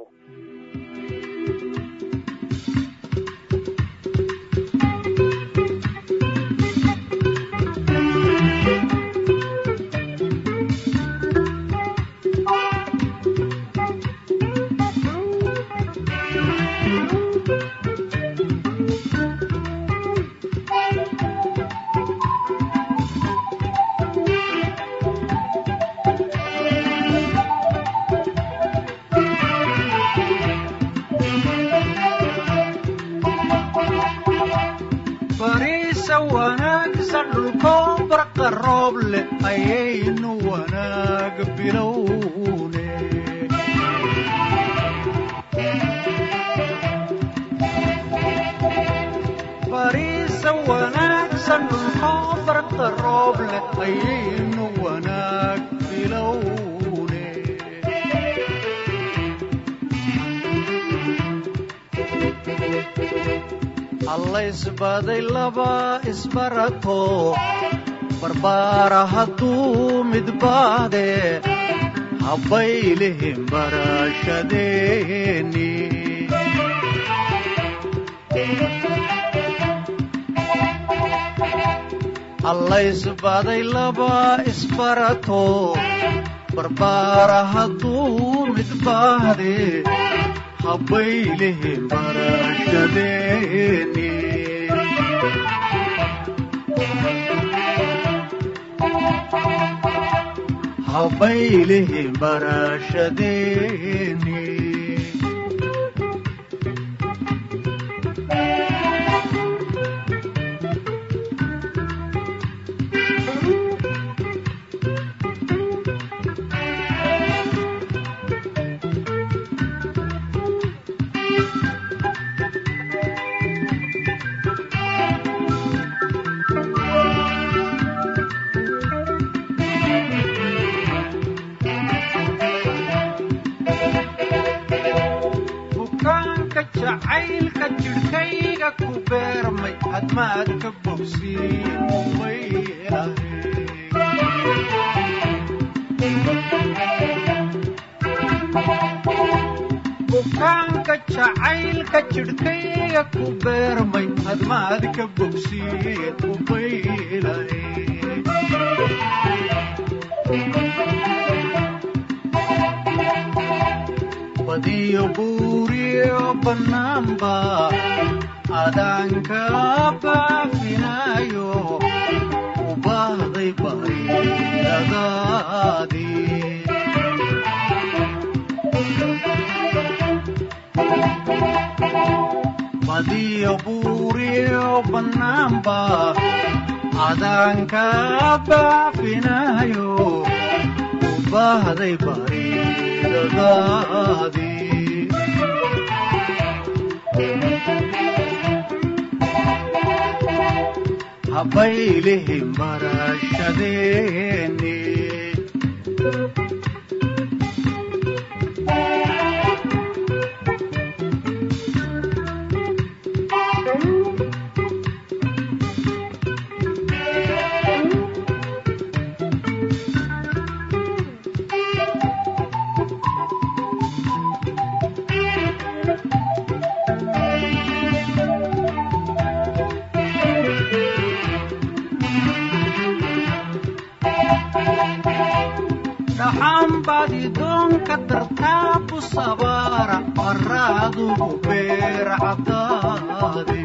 ayaynu wanaag bilowne bariisa wanaagsan ayaynu wanaag bilowne alla isbaday laba isbarato barbaara hadduu midbaade habbaylihin barashadeeni alla isbaday laba isbarato barbaara hadduu midbaade habbaylihin barashadeeni habbaylihin barashadeeni jacaylka jidhkayga ku beermay hadmaad ka bogsiin bukaanka jacaylka jidhkayga ku beermay hadmaad ka bogsiin ubaylahay badiyo buuriyo bannaanba adaanka baafinayo u baahday baridadaadii badiyo buuriyo bannaanba adaanka baafinayo u baahday baridadaadii habbaylihin barashadeeni dhaxanbaadi doonka dartaabu sabaara qaraadugu beer cadaade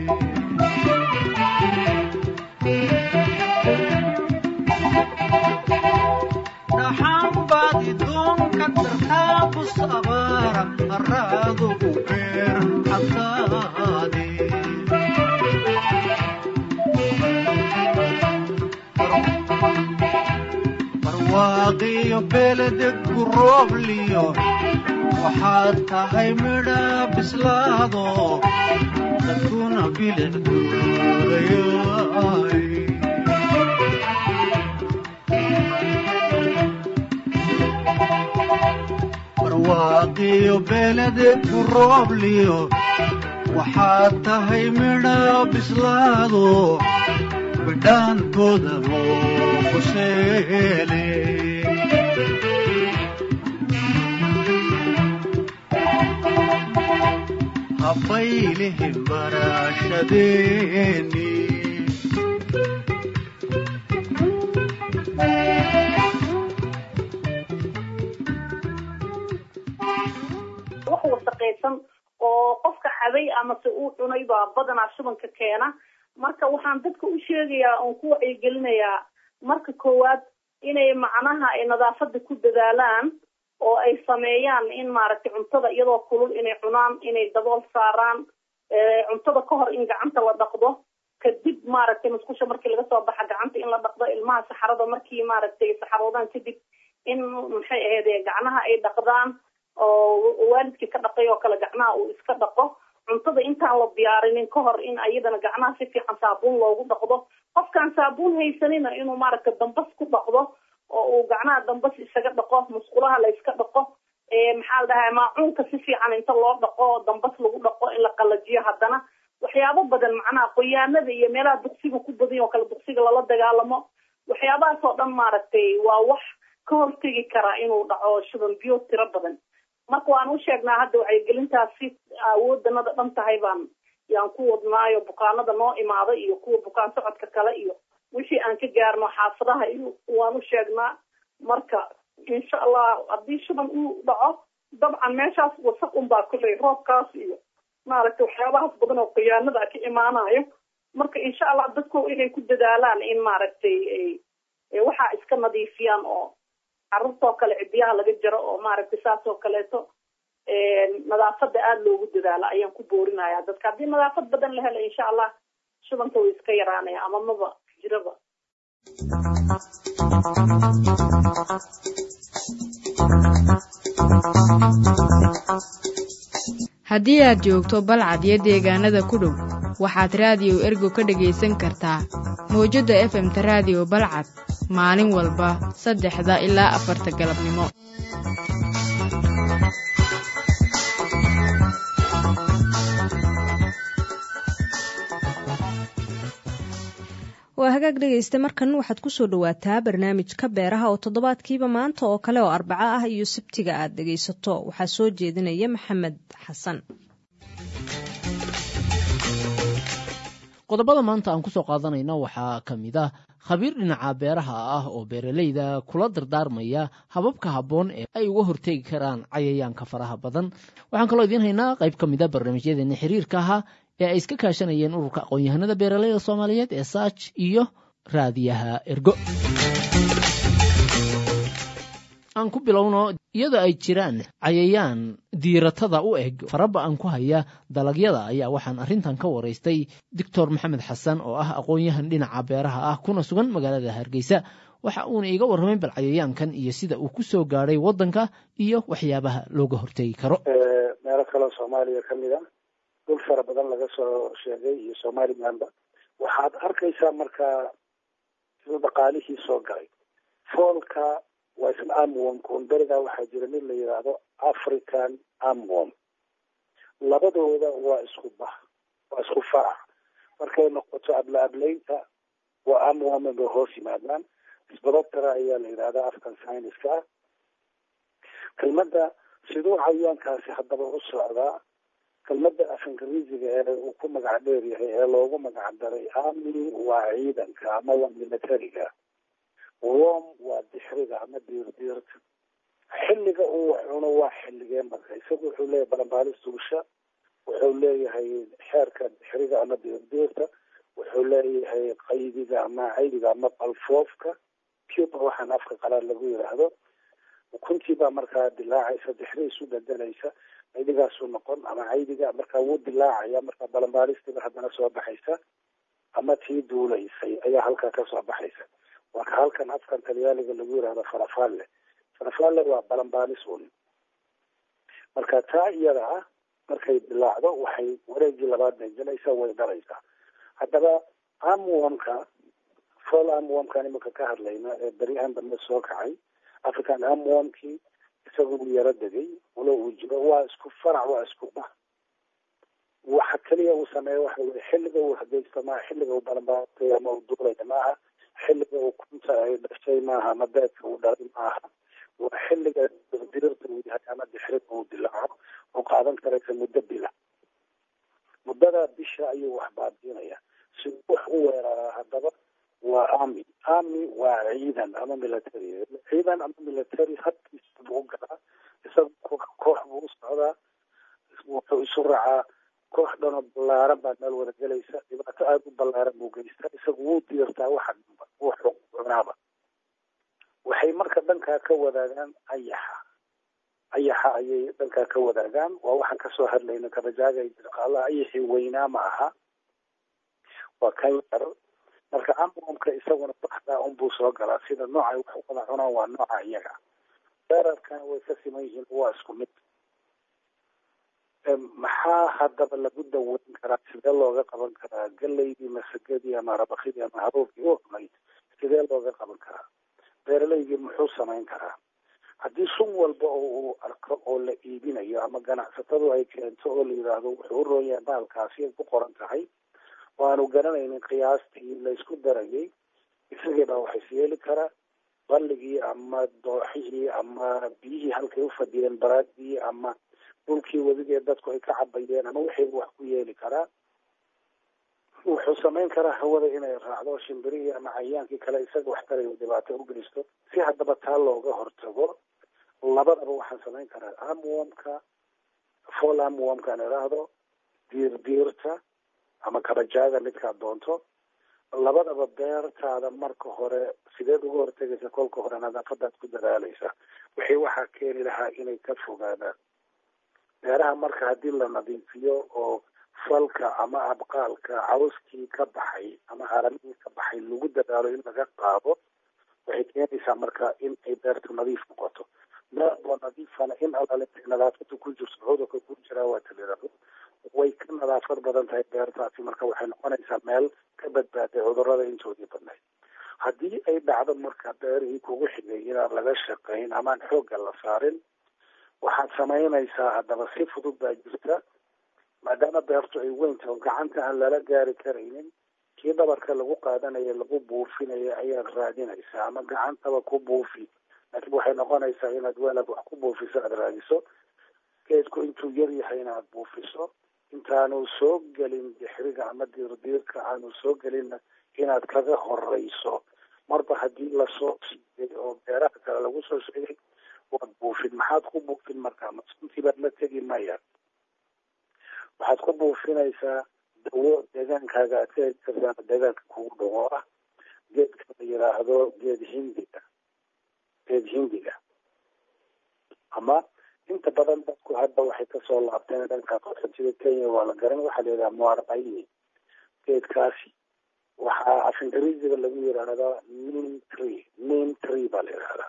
dhaxanbaadi doonka dartaabu sabaara qaraadugu beer cadaade waaqiyo beledeg ku roobliyo waxaad tahay midha bislaado dadkuna bilicdoodayaay barwaaqiyo beledeg ku roobliyo waxaad tahay midha bislaado bidhaankooda loo quseele habbaylihin barashadeeni wax wasaqaysan oo qofka cabay amase uu cunay baa badanaa shubanka keena marka waxaan dadka u sheegayaa oon ku wacyigelinayaa marka koowaad inay macnaha ay nadaafada ku dadaalaan oo ay sameeyaan in maaragtay cuntada iyadoo kulul inay cunaan inay dabool saaraan cuntada ka hor in gacanta la dhaqdo kadib maaragtay musqusha markii laga soo baxa gacanta in la dhaqdo ilmaha saxarada markii maaragtay saxaroodaan kadib in maxay ahayd gacnaha ay dhaqdaan oo waalidkii ka dhaqay oo kale gacnaha uu iska dhaqo cuntada intaan la diyaarinin ka hor in ayadana gacnaha si fiican saabuun loogu dhaqdo qofka qofkaan saabuun haysanina inuu maaragtay dambas ku dhaqdo oo uu gacnaha dambas isaga dhaqo musqulaha la iska dhaqo maxaa la dhahaa maacuunka si fiican inta loo dhaqo dambas lagu dhaqo in la qalajiyo haddana waxyaabo badan macnaha qoyaanada iyo meelaha duqsiga ku badan oo kale duqsiga lala dagaalamo waxyaabahaas oo dhan maaragtay waa wax ka hortegi karaa inuu dhaco shuban biyo tiro badan marka waan u sheegnaa hadda wacyigelintaasi awooddanada dhan tahay baan yaan ku wadnaayo bukaanada noo imaada iyo kuwa bukaan socodka kale iyo wixii aan ka gaarno xaafadaha iyo waan u sheegnaa marka insha allah haddii shuban uu dhaco dabcan meeshaas wasaq unbaa kulley roobkaas iyo maaragtay waxyaabahaas badan oo khiyaanada ka imaanayo marka insha allah dadku inay ku dadaalaan in maaragtay waxaa iska nadiifiyaan oo carruurtoo kale cidiyaha laga jaro oo maaragtay saas oo kaleeto nadaafada aada loogu dadaalo ayaan ku boorinaya dadka haddii nadaafad badan la helo insha allah shubanka way iska yaraanaya ama maba jiraba haddii aad joogto balcad iyo deegaanada ku dhow waxaad raadiyo ergo ka dhegaysan kartaa mawjadda f m ta raadiyo balcad maalin walba saddexda ilaa afarta galabnimo waa hagaag dhegaysta markan waxaad ku soo dhawaataa barnaamijka beeraha oo toddobaadkiiba maanta oo kale oo arbaco ah iyo sabtiga aad dhegaysato waxaa soo jeedinaya maxamed xasan qodobada maanta aan kusoo qaadanayna waxaa ka mid ah khabiir dhinaca beeraha ah oo beeralayda kula dardaarmaya hababka habboon ee ay uga hortegi karaan cayayaanka faraha badan waxaan kaloo idiin haynaa qayb ka mida barnaamijyadeena xiriirka ahaa ee ay iska kaashanayeen ururka aqoon-yahanada beeralayda soomaaliyeed ee saaj iyo raadiyaha ergo aan ku bilowno iyadoo ay jiraan cayayaan diiratada u eg faraba-an ku haya dalagyada ayaa waxaan arrintan ka waraystay doctor maxamed xasan oo ah aqoon-yahan dhinaca beeraha ah kuna sugan magaalada hargeysa waxa uuna iga warramay bal cayayaankan iyo sida uu ku soo gaadhay waddanka iyo waxyaabaha looga hortegi karo meelo kaleo soomaaliya ka mid a dhul fara badan laga soo sheegay iyo somalilanba waxaad arkaysaa markaa sida dhaqaalihii soo galay foolka waa isla armworm koonberiga waxaa jira mid la yidhaahdo african armworm labadooda waa isku bah waa isku farac markay noqoto abla ablaynta waa armworm bay hoos yimaadaan isbadabtara ayaa la yidhahdaa afkan syniska ah kelmadda siduu cayaankaasi haddaba u socdaa kelmadda af ingiriisiga ee uu ku magac dheer yahay ee loogu magac daray army waa ciidanka ama waa militariga worm waa dixriga ama diirdiirta xilliga uu cuno waa xilligee marka isagu wuxuu leeyahay balanbaalis duusha wuxuu leeyahay xeerka dixriga ama diirdiirta wuxuu leeyahay qaydiga ama caydiga ama balfoofka pupa waxaan afka qalaad lagu yidhaahdo ukuntiibaa markaa dilaacaysa dixri isu bedelaysa caydigaasuu noqon ama caydiga markaa wuu dilaacaya markaa balanbaalistiiba haddana soo baxaysa ama tii duulaysay ayaa halkaa kasoo baxaysa waa ka halkan afkan talyaaniga lagu yidhahdo farafalle farafalle waa balanbaalis un marka taa iyada ah markay dilaacdo waxay wareegii labaad bay gelaysaa way dhalaysaa haddaba armwormka fall armwormkan imika ka hadlayna ee beriyahan dambe soo kacay african armwormkii isagu uu yaro degay walo uu jiro waa isku farac waa isku bah waxa keliya uu sameeyo waxa weye xilliga uu hadaysto maaha xilliga uu balanbaatay ama uu duulaya maaha xilliga uu kunta ay dhashay maaha ama beedka uu dhalay maaha waa xilliga dirta uu yahay ama dixrida uu dilaaco oo qaadan karaysa muddo bila muddada bisha ayuu wax baabiinaya si wax u weeraraa haddaba waa army army waa ciidan ama military ciidan ama military hadkiisa buu u galaa isaga koox buu u socdaa wuxuu isu raacaa koox dhanoo ballaaran baa meel wada gelaysa dhibaato aada u ballaaran buu geystaa isagu wuu diirtaa waxa dhanba wuxuu cunaaba waxay marka dhankaa ka wadaagaan ayaxa ayaxa ayay dhankaa ka wadaagaan waa waxaan kasoo hadlayna kabajaaga dirqaalaha ayaxii weynaa ma aha waa kan yar marka armwormka isaguna baxdaa unbuu soo galaa sida noocay wax u wada cunaan waa nooca iyaga weerarkana way ka siman yihiin waa isku mid maxaa haddaba lagu daweyn karaa, sidee looga qaban karaa galeydii masagadii ama rabakidii ama haruurkii u xumayd, sidee looga qaban karaa, beeralaygii muxuu samayn karaa. haddii sun walba oo uu arko oo la iibinayo ama ganacsatadu ay keento oo la yidhaahdo wuxuu u roon yahay baalkaasi ay ku qoran tahay, waanu garanaynin qiyaastii laysku darayay, isagii baa waxay isyeeli karaa balligii ama dooxihii ama biyihii halkay u fadhiyeen baraadii ama dhulkii wedigee dadku ay ka cabayeen ama wixiibu wax ku yeeli karaa. wuxuu samayn karaa hawada inay raacdo shimbirihii ama cayaankii kale isaga waxtaray uu dhibaato u geysto. si haddaba taa looga hortago, labadaba waxaan samayn karaa amwomka fall amwomkaan idhaahdo diirdiirta ama kabajaaga midkaad doonto, labadaba beertaada marka hore sideed uga hortegaysa, kolka hore nadaafadaad ku dadaalaysa. wixii waxaa keeni lahaa inay ka fogaadaan beeraha. marka haddii la nadiifiyo oo falka ama abqaalka cawskii ka baxay ama haramihii ka baxay lagu dadaalo in laga qaado, waxay keenaysaa marka in ay beertu nadiif noqoto. meelboo nadiifana in alaale nadaafada ku jirto cudurka ku jiraa waa talirado way ka nadaafad badan tahay beertaasi, marka waxay noqonaysaa meel ka badbaaday cudurada intoodii badnayd. haddii ay dhacdo marka beerihii kugu xigay inaan laga shaqayn amaan xoogga la saarin, waxaad samaynaysaa haddaba si fudud baa jirta, maadaama beertu ay weynta oo gacanta aan lala gaari karaynin, kii dhabarka lagu qaadanayo lagu buufinayo ayaad raadinaysaa ama gacantaba ku buufi. laakiin waxay noqonaysaa inaad weelad wax ku buufiso aada raadiso, geedku intuu yar yahay inaad buufiso, intaanu soo gelin dixriga ama diirdiirka aanu soo gelinna inaad kaga horeyso. marba haddii lasoo siiyey oo beeraha kale lagu soo sheegay waad buufin. maxaad ku buufin markaa? masuntii baad la tegi maya, waxaad ku buufinaysaa dawo deegaankaaga aad ka heli kartaa deegaanka kugu dhow oo ah geedka la yidhaahdo geed hindiga geed hindiga ama inta badan dadku hadda waxay kasoo laabteen dhanka qaxootiga Kenya, waa la garan, waxaa la yidhaha muarbaini. geedkaasi waxaa af ingiriisiga lagu yidhaahdaa neem tree neem tree baa la yidhahdaa.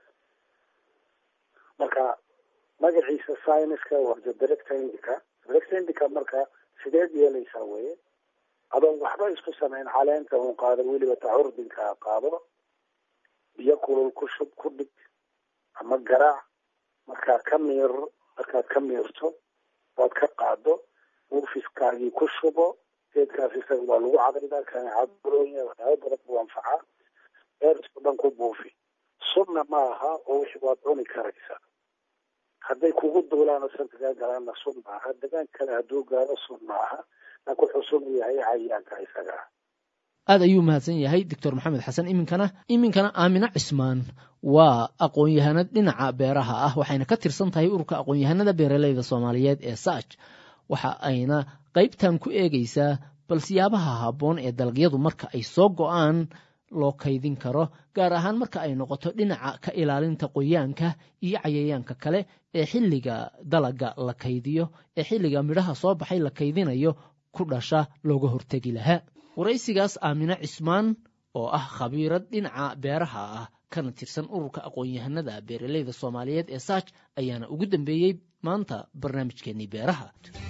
marka magaciisa syniska waa director indica director indica. marka sideed yeelaysaa weye, adoon waxba isku samayn, caleenta un qaado, weliba tacurdinkaa qaado, biyo kulul ku shub ku dhig ama garaac, markaad ka miir markaad ka miirto waad ka qaado, buufiskaagii ku shubo. geedkaas isaga waa lagu cadridaa, kana caduroonya waxyaaba badan buu anfacaa. beertoo dhan ku buufi. sunna ma aha oo wixii waad cuni karaysaa. hadday kugu duulaan oo sankagaa galaanna sun maaha, degaan kale hadduu gaaro sun maaha, laakiin wuxuu sun u yahay cayayaanka isaga ah. aad ayuu mahadsan yahay doctor maxamed xasan. iminkana iminkana aamina cismaan waa aqoon-yahanad dhinaca beeraha ah, waxayna ka tirsan tahay ururka aqoon-yahanada beeralayda soomaaliyeed ee saaj. waxa ayna qaybtan ku eegaysaa bal siyaabaha habboon ee dalagyadu marka ay soo go'aan loo kaydin karo, gaar ahaan marka ay noqoto dhinaca ka ilaalinta qoyaanka iyo cayayaanka kale ee xilliga dalaga la kaydiyo ee xilliga midhaha soo baxay la kaydinayo ku dhasha looga hortegi lahaa. waraysigaas aamina cismaan oo ah khabiirad dhinaca beeraha ah kana tirsan ururka aqoon-yahanada beeralayda soomaaliyeed ee saaj ayaana ugu dambeeyey maanta barnaamijkeenii beeraha.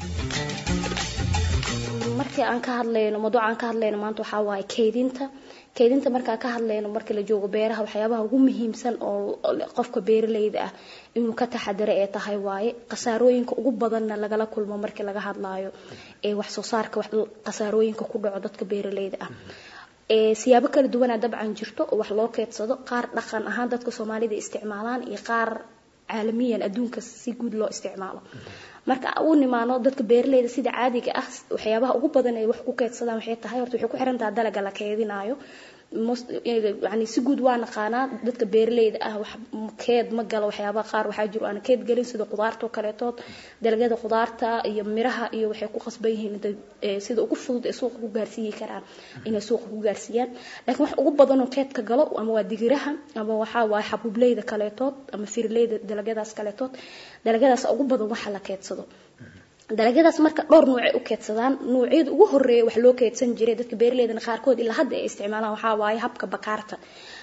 markii aan ka hadlayno mawduuca aan ka hadlayno maanta waxaa waaye kaydinta kaydinta markaan ka hadlayno marka la joogo beeraha waxyaabaha ugu muhiimsan oo qofka beeralayda ah inuu ka taxadaro ee tahay waaye qasaarooyinka ugu badanna lagala kulmo markii laga hadlaayo ee wax soo saarka qasaarooyinka ku dhaco dadka beeralayda ah. ee siyaabo kala duwan dabcan jirto oo wax loo keydsado, qaar dhaqan ahaan dadka Soomaalida isticmaalaan iyo qaar caalamiyan adduunka si guud loo isticmaalo. marka uu nimaano dadka beeralayda sida caadiga ah waxyaabaha ugu badan ee wax ku keydsadaan waxay tahay horta waxay ku xiran tahay dalaga la keydinayo. يعني سجود وانا قانا دتك بيرليد اه وح كيد مقال وحيابا قار وحاجر وانا كيد قلين سيدا قدارته وكاليتوت دلقادا قدارتا iyo miraha iyo waxay ku qasbayeen sida ugu fudud ee suuqa ku gaarsiin karaan in suuqa ku gaarsiiyaan laakiin wax ugu badan oo keedka galo ama waa digiraha ama waxa waa xabuubleyda kaleetood ama firleyda dalagadaas kaleetood dalagadaas ugu badan waxa la keedsado dalagadaas marka dhowr nooc ay u keedsadaan noocyada ugu horeeya wax loo keedsan jiray dadka beeraleyda qaarkood ilaa hadda ay isticmaalaan waxa waaye habka bakaarta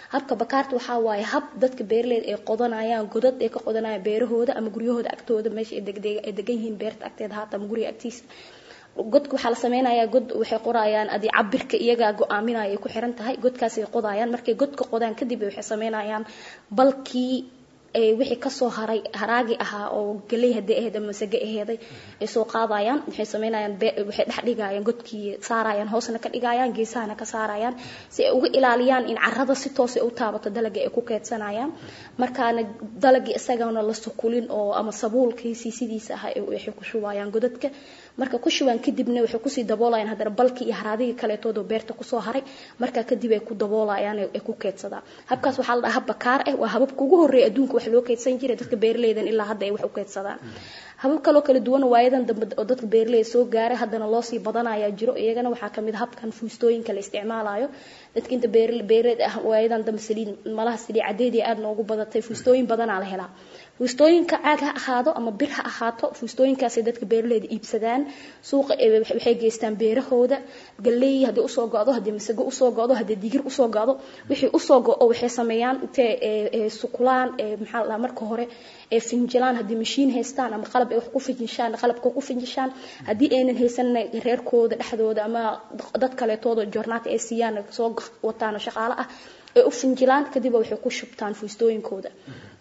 habka bakaarta waxaa waaye hab dadka beeraleyda ay qodanayaan godad ay ka qodanayaan beerahooda ama guryahooda agtooda meesha ay degan yihiin beerta agteeda haata ama guriga agtiisa godka waxaa la sameynayaa god waxay qorayaan adii cabirka iyagaa go-aaminaya ay ku xiran tahay godkaasay qodayaan markay godka qodaan kadib waxay sameynayaan balkii wixii kasoo haray haraagi ahaa oo galey hadii ahayd ama masage aheeday ay soo qaadayaan waxay sameynayaan waxay dhex dhigayaan godkii saarayaan hoosna ka dhigayaan geesahana ka saarayaan si ay uga ilaaliyaan in carrada si toos ah u taabato dalagga ay ku keedsanayaan markaana dalagga isagana la sukulin oo ama sabuulkiisii sidiisa ah ay waxay ku shubayaan godadka marka ku shubaan kadibna waxay ku sii daboolayaan hadana balkii iyo haraadiga kaleetood oo beerta ku soo haray marka kadib ay ku daboolayaan ay ku keedsadaan habkaas waxa la dhahaa bakaar ah waa hababka ugu horeeya adduunka wax loo keedsan jiray dadka beeraleydan ilaa hadda ay wax u keedsadaan habab kale oo kala duwan waayadan dambe oo dadka beeraleyda soo gaaray haddana loo sii badanaya jiro iyagana waxaa kamid habkan fuustooyinka la isticmaalayo dadka inta beeraleyda ah waayadan dambe saliid malaha saliid cadeedii aad noogu badatay fuustooyin badanaa la helaa fuustooyinka caag ha ahaado ama bir ha ahaato fuustooyinkaas ay dadka beeraleyda iibsadaan suuqa waxay geystaan beerahooda galey hadii usoo go'do hadii masago usoo go'do hadii digir usoo go'do wixii usoo go'o waxay sameeyaan intee ee sukulaan ee maxaa la marka hore ee finjilaan hadii mashiin haystaan ama qalab ay wax ku finjishaan qalabka ku finjishaan hadii aynan haysan reerkooda dhexdooda ama dad kale toodo joornaat ay siiyaan soo wataan shaqaale ah ee u finjilaan kadib waxay ku shubtaan fuustooyinkooda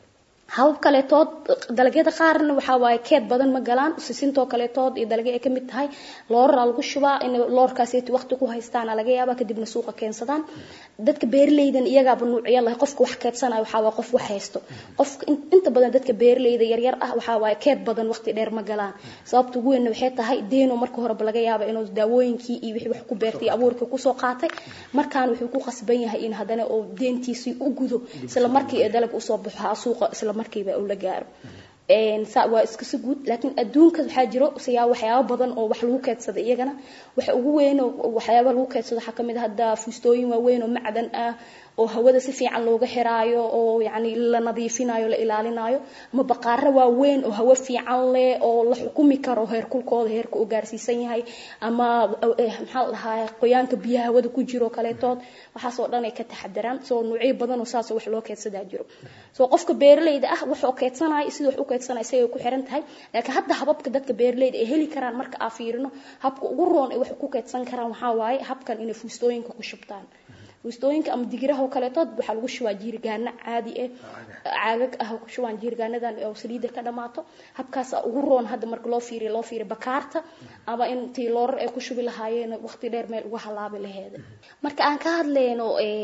habab kale tood dalagyada qaarna waxa waaye keed badan ma galaan sisintoo kale tood iyo dalagyo ay kamid tahay loor lagu shubaa in loorkaas ay waqti ku haystaan laga yaabaa kadibna suuqa keensadaan dadka beeraleydan iyagaaba nuuciyo leh qofka wax keedsanayo waxa waa qof wax haysto qof inta badan dadka beeraleyda yar yar ah waxa waaye keed badan waqti dheer ma galaan sababta ugu weyn waxay tahay deeno marka hore laga yaabaa inuu daawooyinkii iyo wixii wax ku beertay abuurka ku soo qaatay markaan wuxuu ku qasban yahay in hadana oo deentiisii u gudo isla markii ay dalag u soo baxo suuqa isla markiiba uu la gaaro een saa waa iska si guud laakiin adduunka waxa jiro siyaa waxyaabo badan oo wax lagu keedsado iyagana waxa ugu weyn oo waxyaabo lagu keedsado waxa kamid ah hadda fuustooyin waaweyn oo macdan ah oo hawada si fiican looga xiraayo oo yaani la nadiifinayo la ilaalinayo ama baqaaro waaweyn oo hawo fiican leh oo la xukumi karo heerkulkooda heerka uu gaarsiisan yahay ama maxaa la dhahaa qoyaanka biyaha hawada ku jiro kaleetood waxaas oo dhan ay ka taxadaraan soo nuucyo badan oo saas wax loo keedsadaa jiro soo qofka beeraleyda ah wuxuu keedsanayo sidoo wax u keedsanay isagoo ku xiran tahay laakiin hadda hababka dadka beeraleyda ay heli karaan marka aan fiirino habka ugu roon ee wax ku keedsan karaan waxa waaye habkan inay fuustooyinka ku shubtaan fuustooyinka ama digiraha oo kale tood waxa lagu shubaa jiirgaana caadi ah caagag ah ku shubaan jiirgaanadan oo saliida ka dhamaato habkaas ugu roon hadda marka loo fiiriyo loo fiiriyo bakaarta ama intii loor ay ku shubi lahaayeen waqti dheer meel uga halaabi lahayd marka aan ka hadlayno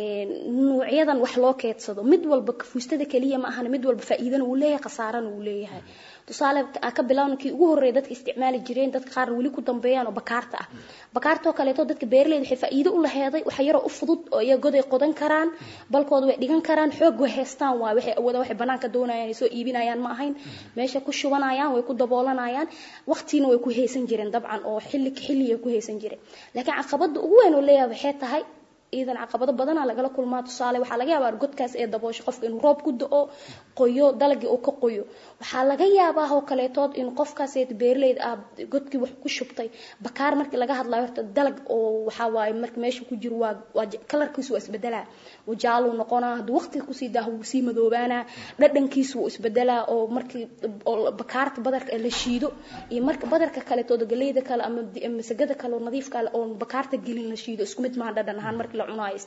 nuucyadan wax loo keedsado mid walba fuustada kaliya ma ahan mid walba faa'iidana uu leeyahay khasaarana uu leeyahay tusaale ka bilaawnkii ugu horeeyay dadka isticmaali jireen dadka qaar wali ku dambeeyaan oo bakaarta ah bakaarta oo kale to dadka beeraleyda waxay faa'iido u laheeday waxa yar oo fudud oo iyagood ay qodan karaan balkooda way dhigan karaan xoog way haystaan waa waxay awooda waxay banaanka doonayaan ay soo iibinayaan ma ahayn meesha ku shubanayaan way ku daboolanayaan waqtiina way ku haysan jireen dabcan oo xilli xilli ay ku haysan jireen laakiin caqabada ugu weyn oo leeyahay waxay tahay iidan caqabado badan laga la kulmaa tusaale waxa laga yaabaa godkaas ee daboosho qofka inuu roob ku da'o qoyo dalagii oo ka qoyo waxa laga yaabaa oo kaleetood in qofkaas ee beeraleyd ah godkii wax ku shubtay bakaar markii laga hadlayo horta dalag oo waxa waaye markii meesha ku jiro waa waa kalarkiisu waa isbedelaa oo jaalo noqonaa hadii waqti ku sii daaho sii madoobaana dhadhankiisu waa isbedelaa oo markii bakaarta badarka la shiido iyo marka badarka kaleetood galeyda kale ama masagada kale oo nadiifka ah oo bakaarta gelin la shiido isku mid ma dhadhan ahaan markii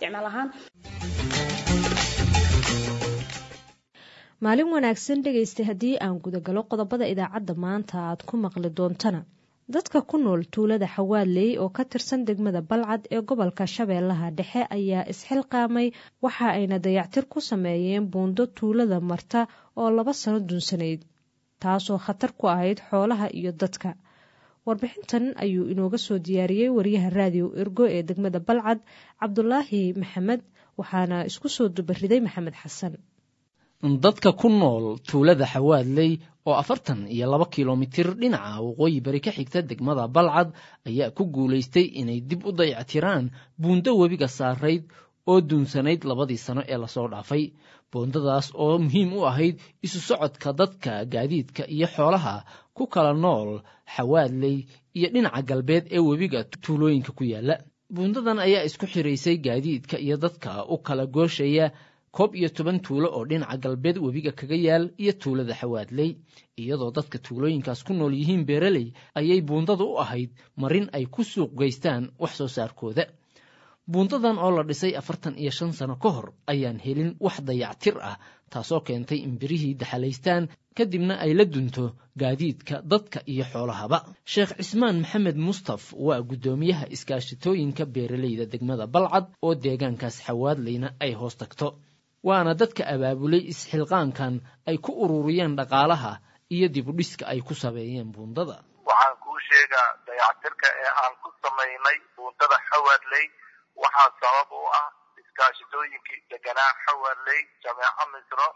maalin wanaagsan dhegaysta haddii aan gudagalo qodobada idaacadda maanta aad ku maqli doontana dadka ku nool tuulada xawaadley oo ka tirsan degmada balcad ee gobolka shabeellaha dhexe ayaa isxilqaamay waxa ayna dayactir ku sameeyeen buundo tuulada marta oo laba sano dunsanayd taasoo khatar ku ahayd xoolaha iyo dadka warbixintan ayuu inooga soo diyaariyey wariyaha raadiyo ergo ee degmada balcad cabdulaahi maxamed waxaana isku soo dubariday maxamed xasan dadka ku nool tuulada xawaadley oo afartan iyo laba kilomitir dhinaca waqooyi bari ka xigta degmada balcad ayaa ku guulaystay inay dib u dayactiraan buundo webiga saarayd oo duunsanayd labadii sano ee lasoo dhaafay buundadaas oo muhiim u ahayd isu socodka dadka gaadiidka iyo xoolaha ku kala nool xawaadley iyo dhinaca galbeed ee webiga tuulooyinka ku yaala buundadan ayaa isku xiraysay gaadiidka iyo dadka u kala gooshaya koob iyo toban tuulo oo dhinaca galbeed webiga kaga yaal iyo tuulada xawaadley iyadoo dadka tuulooyinkaas ku nool yihiin beeraley ayay buundada u ahayd marin ay ku suuq geystaan wax soo saarkooda buundadan oo la dhisay afartan iyo shan sano ka hor ayaan helin wax dayactir ah taasoo keentay in birihii daxalaystaan kadibna ay la dunto gaadiidka dadka iyo xoolahaba sheekh cismaan maxamed mustaf waa guddoomiyaha iskaashatooyinka beeraleyda degmada balcad oo deegaankaas xawaadleyna ay hoos tagto waana dadka abaabulay isxilqaankan ay ku ururiyeen dhaqaalaha iyo dibudhiska ay ku sameeyeen buundada waxaan kuu sheegaa dayactirka ee aan ku samaynay buundada xawaadley waxaa sabab u ah iskaashatooyinkii deganaa xawaadley jameeco misro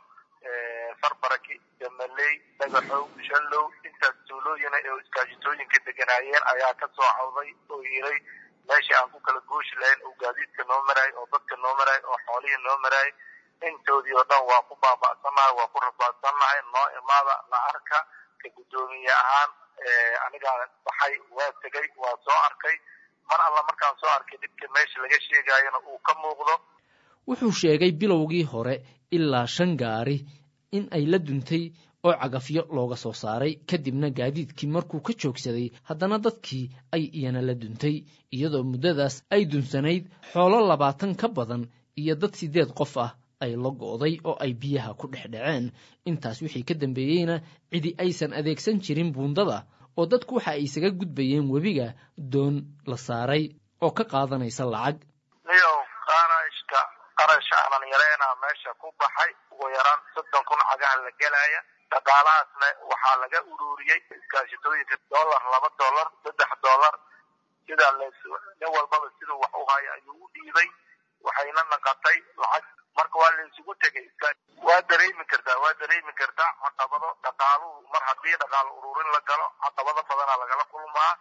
farbaraki jamaley dhagaxow shallow intaas tuulooyina ee iskaashatooyinka deganaayeen ayaa ka soo cawday oo yiray meeshii aan ku kala gooshi lahayn oo gaadiidka noo maraay oo dadka noo maraay oo xoolihii noo maraay intoodii oo dhan waa ku baaba'sannahay waa ku rafaadsannahay noo imaada la arka ka guddoomiye ahaan anigaa baxay waa tegey waa soo arkay mar alla markaan soo arkay dhibka meesha laga sheegaayana uu ka muuqdo wuxuu sheegay bilowgii hore ilaa shan gaari in ay la duntay oo cagafyo looga soo saaray kadibna gaadiidkii markuu ka joogsaday haddana dadkii ay iyana la duntay iyadoo muddadaas ay dunsanayd xoolo labaatan ka badan iyo dad siddeed qof ah ay la go'day oo ay biyaha ku dhex dhaceen intaas wixii ka dambeeyeyna cidi aysan adeegsan jirin buundada oo dadku waxa ay isaga gudbayeen webiga doon la saaray oo ka qaadanaysa lacag niyow qarashka qarash aanan yareynaa meesha ku baxay ugu yaraan soddon kun cagaha la gelaya dhaqaalahaasna waxaa laga ururiyey iskaashatooyinka dollar laba dollar saddex dollar sidaa nin walbaba siduu wax u haya ayuu u dhiibay waxayna naqatay lacag marka waa la isugu tegay waa dareemi kartaa waa dareemi kartaa caqabado dhaqaaluhu mar haddii dhaqaalo ururin la galo caqabado badanaa lagala kulmaa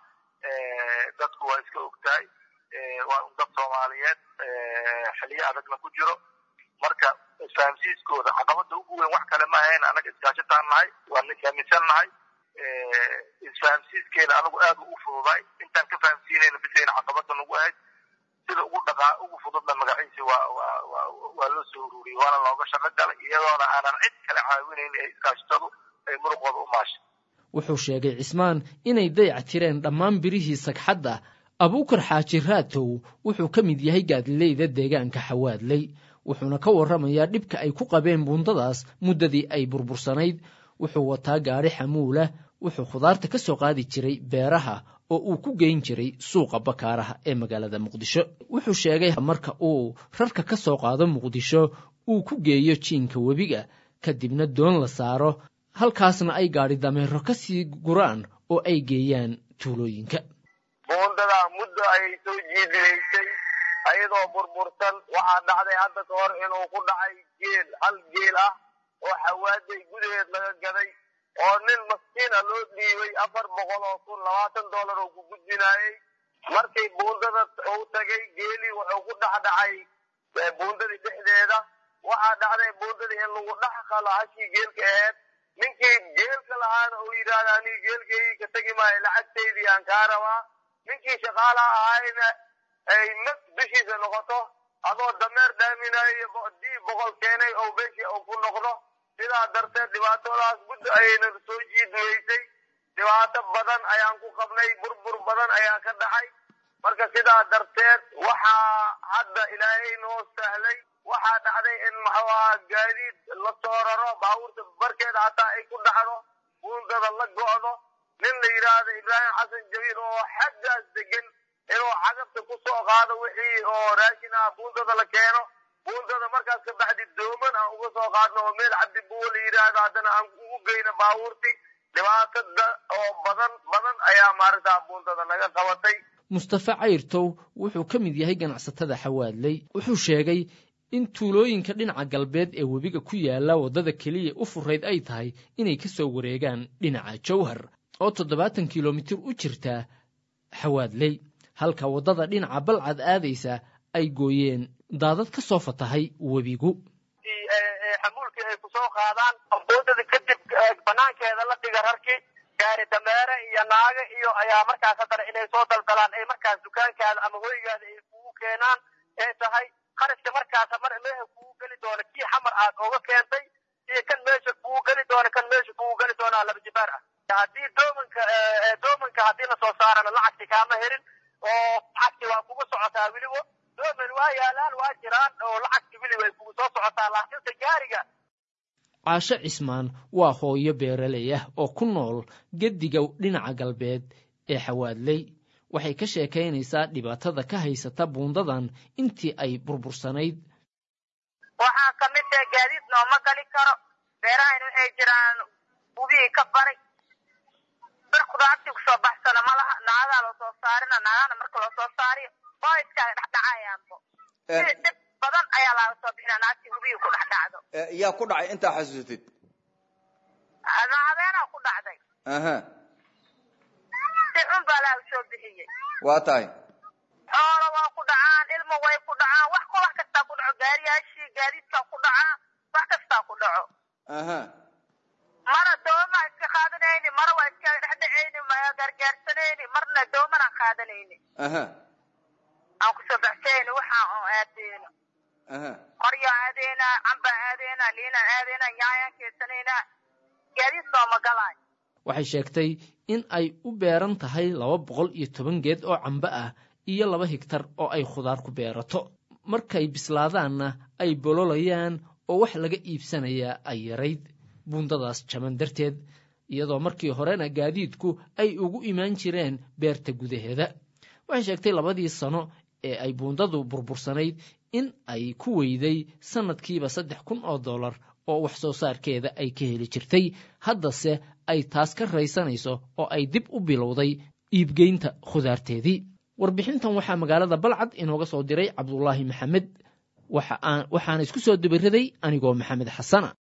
dadku waa iska ogtahay waa un dad soomaaliyeed xiliyo adagna ku jiro marka isfahamsiiskooda caqabada ugu weyn wax kale ma ahayn anaga iskaashataan nahay waa aaminsan nahay isfahamsiiskeeda anagu aad u fududay intaan ka fahamsiinayna bisayna caqabada nagu ahayd sida ugu dhaqaa ugu fududna magaciisi waa waa waa waa loo soo ururiyey waana looga shaqo galay iyadoona aanan cid kale caawinayn ee iskaashatadu ay muruqooda u maashay wuxuu sheegay cismaan inay dayactireen dhammaan birihii sagxadda abuukar xaaji raatow wuxuu ka mid yahay gaadileyda deegaanka xawaadley wuxuuna ka warramayaa dhibka ay ku qabeen buundadaas muddadii ay burbursanayd wuxuu wataa gaadhi xamuulah wuxuu khudaarta ka soo qaadi jiray beeraha oo uu ku geyn jiray suuqa bakaaraha ee magaalada muqdisho wuxuu sheegay marka uu rarka ka soo qaado muqdisho uu ku geeyo jiinka webiga kadibna doon la saaro halkaasna ay gaadhi dameero ka sii guraan oo ay geeyaan tuulooyinka buundada muddo ayay soo jiidinaysay ayadoo burbursan waxaa dhacday hadda ka hor inuu ku dhacay geel hal geel ah oo xawaaday gudaheed laga gaday oo nin maskiina loo dhiibay afar boqol oo kun labaatan dollar oo ku gudbinaayey markay buundada uu tagay geelii wuxuu ku dhex dhacay buundadii dhexdeeda waxaa dhacday buundadii in lagu dhex qalo hashii geelka aheyd ninkii geelka lahaana uu yidhaahda aniga geelkaygii ka tegi maayo lacagtaydii aan kaa rabaa ninkii shaqaalaha ahayna ay nag dushiisa noqoto adoo dameer dhaaminayo dii boqol keenay oo beeshii uu ku noqdo sidaa darteed dhibaatadaas muddo ayayna soo jiidweysay dhibaato badan ayaan ku qabnay burbur badan ayaa ka dhacay marka sidaa darteed waxaa hadda ilaahay noo sahlay waxaa dhacday in maxaa gaadiid la soo raro baabuurta barkeeda hataa ay ku dhacdo buundada la go'do nin la yidhaahdo ibraahim xasan jabiir oo xaggaas degan inuu cagabta ku soo qaado wixii oo raashin ah buundada la keeno buundada markaas ka baxdi dooman aan uga soo qaadno oo meel cabdi buwo la yidhaahdo haddana aan ugu geyno baabuurtii dhibaatada oo badan badan ayaa maaragtaa buundada naga qabatay mustafa cayrtow wuxuu ka mid yahay ganacsatada xawaadley wuxuu sheegay in tuulooyinka dhinaca galbeed ee webiga ku yaala waddada keliya u furayd ay tahay inay ka soo wareegaan dhinaca jawhar oo toddobaatan kilomitir u jirta xawaadley halka waddada dhinaca balcad aadaysa ay gooyeen daadad ka soo fatahay webigu xamuulkii ay ku soo qaadaan buundada kadib banaankeeda la dhiga rarki gaari dameere iyo naaga iyo ayaa markaas haddana inay soo daldalaan ay markaas dukaankaada ama hoygaada ay kugu keenaan ee tahay qarashka markaas mar meesha kugu geli doono kii xamar aad ooga keentay iyo kan meesha kugu geli doono kan meesha kugu geli doonaa laba jibaar ah haddii doomanka doomanka haddii lasoo saarana lacagti kaama helin oo lacagti waa kugu socotaa weliba dooman waa yaalaan waa jiraan oo lacagti weli way kugu soo socotaa laakiinse gaariga caasho cismaan waa hooyo beeraley ah oo ku nool gediga dhinaca galbeed ee xawaadley waxay ka sheekaynaysaa dhibaatada ka haysata buundadan intii ay burbursanayd waxaa ka mid ah gaadiid nooma gali karo beerahan waxay jiraan hubihii ka baray bir khudaartii kusoo baxsana malaha naagadaa loo soo saarina naagana marka loo soo saariyo oo iskaaga dhexdhacayaanbo si dhib badan ayaa laga soo bixinaa naagtii hubihii ku dhex dhacdo yaa ku dhacay intaa xasuusatid habeenaa ku dhacday aha si xun baa laga soo bixiyey waa tahay xoolo waa ku dhacaan ilmo way ku dhacaan wax ku wax kastaa ku dhaco gaariyaashii gaadiidkaa ku dhacaa wax kastaa ku dhaco aha mara doomaa iska qaadanayni mara waa iska dhexdhacayni gargaarsanayni marna doomanaan qaadanayni aha aan kusoo baxsayni waxaan oo aadeyno aha qoryaa aadeynaa cambaa aadeynaa liinaan aadeynaa yaayaan keensanaynaa gaadiid sooma galaay waxay sheegtay in ay u beeran tahay laba boqol iyo toban geed oo cambe ah iyo laba higtar oo ay khudaar ku beerato markay bislaadaanna ay bololayaan oo wax laga iibsanayaa ay yarayd buundadaas jaban darteed iyadoo markii horena gaadiidku ay ugu imaan jireen beerta gudaheeda waxay sheegtay labadii sano ee ay buundadu burbursanayd in ay ku weyday sannadkiiba saddex kun oo dollar oo wax soo saarkeeda ay ka heli jirtay haddase ay taas ka raysanayso oo ay dib u bilowday iibgeynta khudaarteedii warbixintan waxaa magaalada balcad inooga soo diray cabdulaahi maxamed waxaana isku soo dubiraday anigoo maxamed xasana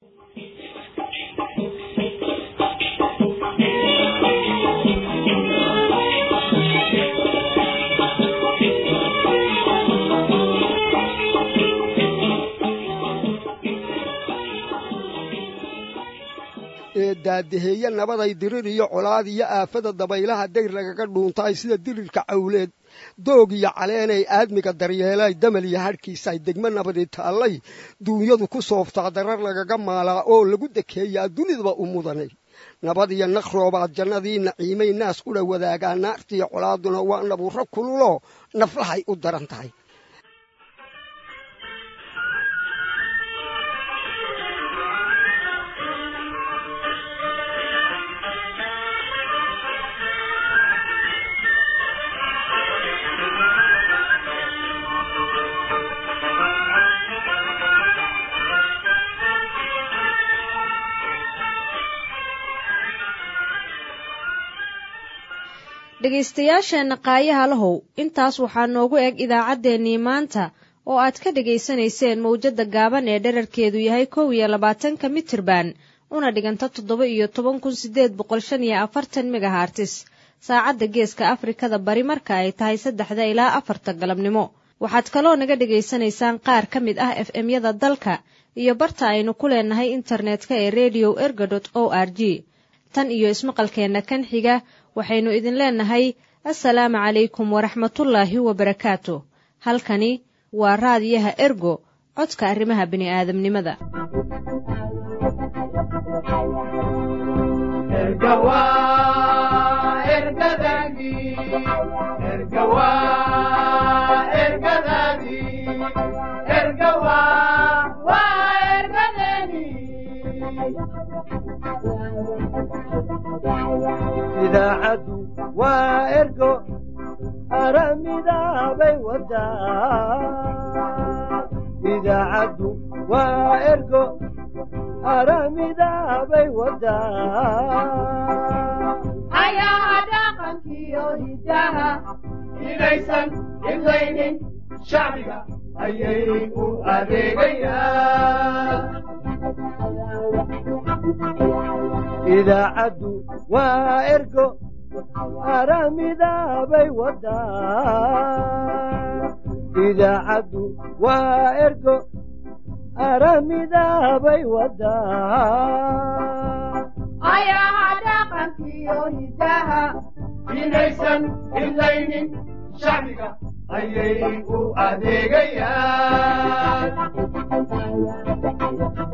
daadaheeye nabaday dirir iyo colaad iyo aafada dabaylaha dayr lagaga dhuuntaay sida dirirka cawleed doog iyo caleenay aadmiga daryeelay damal iyo hadhkiisaay degmo nabadi taallay duunyadu ku sooftaa darar lagaga maalaa oo lagu dekeeyaa dunidaba u mudanay nabad iyo naqroobaad jannadii naciimay naas udha wadaagaa naartiiyo colaaduna waa nabuurro kululoo naflahay u daran tahay dhegaystayaasheenna qaayaha lahow intaas waxaa noogu eg idaacaddeenii maanta oo aad ka dhegaysanayseen mawjadda gaaban ee dherarkeedu yahay kow iyo labaatanka mitirban una dhiganta toddoba iyo toban kun siddeed boqol shan iyo afartan megahartis saacadda geeska afrikada bari marka ay tahay saddexda ilaa afarta galabnimo waxaad kaloo naga dhegaysanaysaan qaar ka mid ah f m-yada dalka iyo barta aynu ku leenahay internetka ee radio erga dot o r g tan iyo ismaqalkeenna kan xiga waxaynu idin leenahay assalaamu calaykum waraxmatullaahi wabarakaatu halkani waa raadiyaha ergo codka arrimaha bini'aadamnimada idaacaddu waa ergo aramidaabay wadaa idaacaddu waa ergo aramidaabay wadaa ayaha dhaqankiyo hidaha inaysan imlaynin shacbiga ayay u adeegayaan idaacaddu waa ergo aramidaabay wadaa idaacaddu waa ergo aramidaabay wadaa ayaha dhaqankiyo hidaha inaysan imlaynin shacbiga ayay u adeegayaan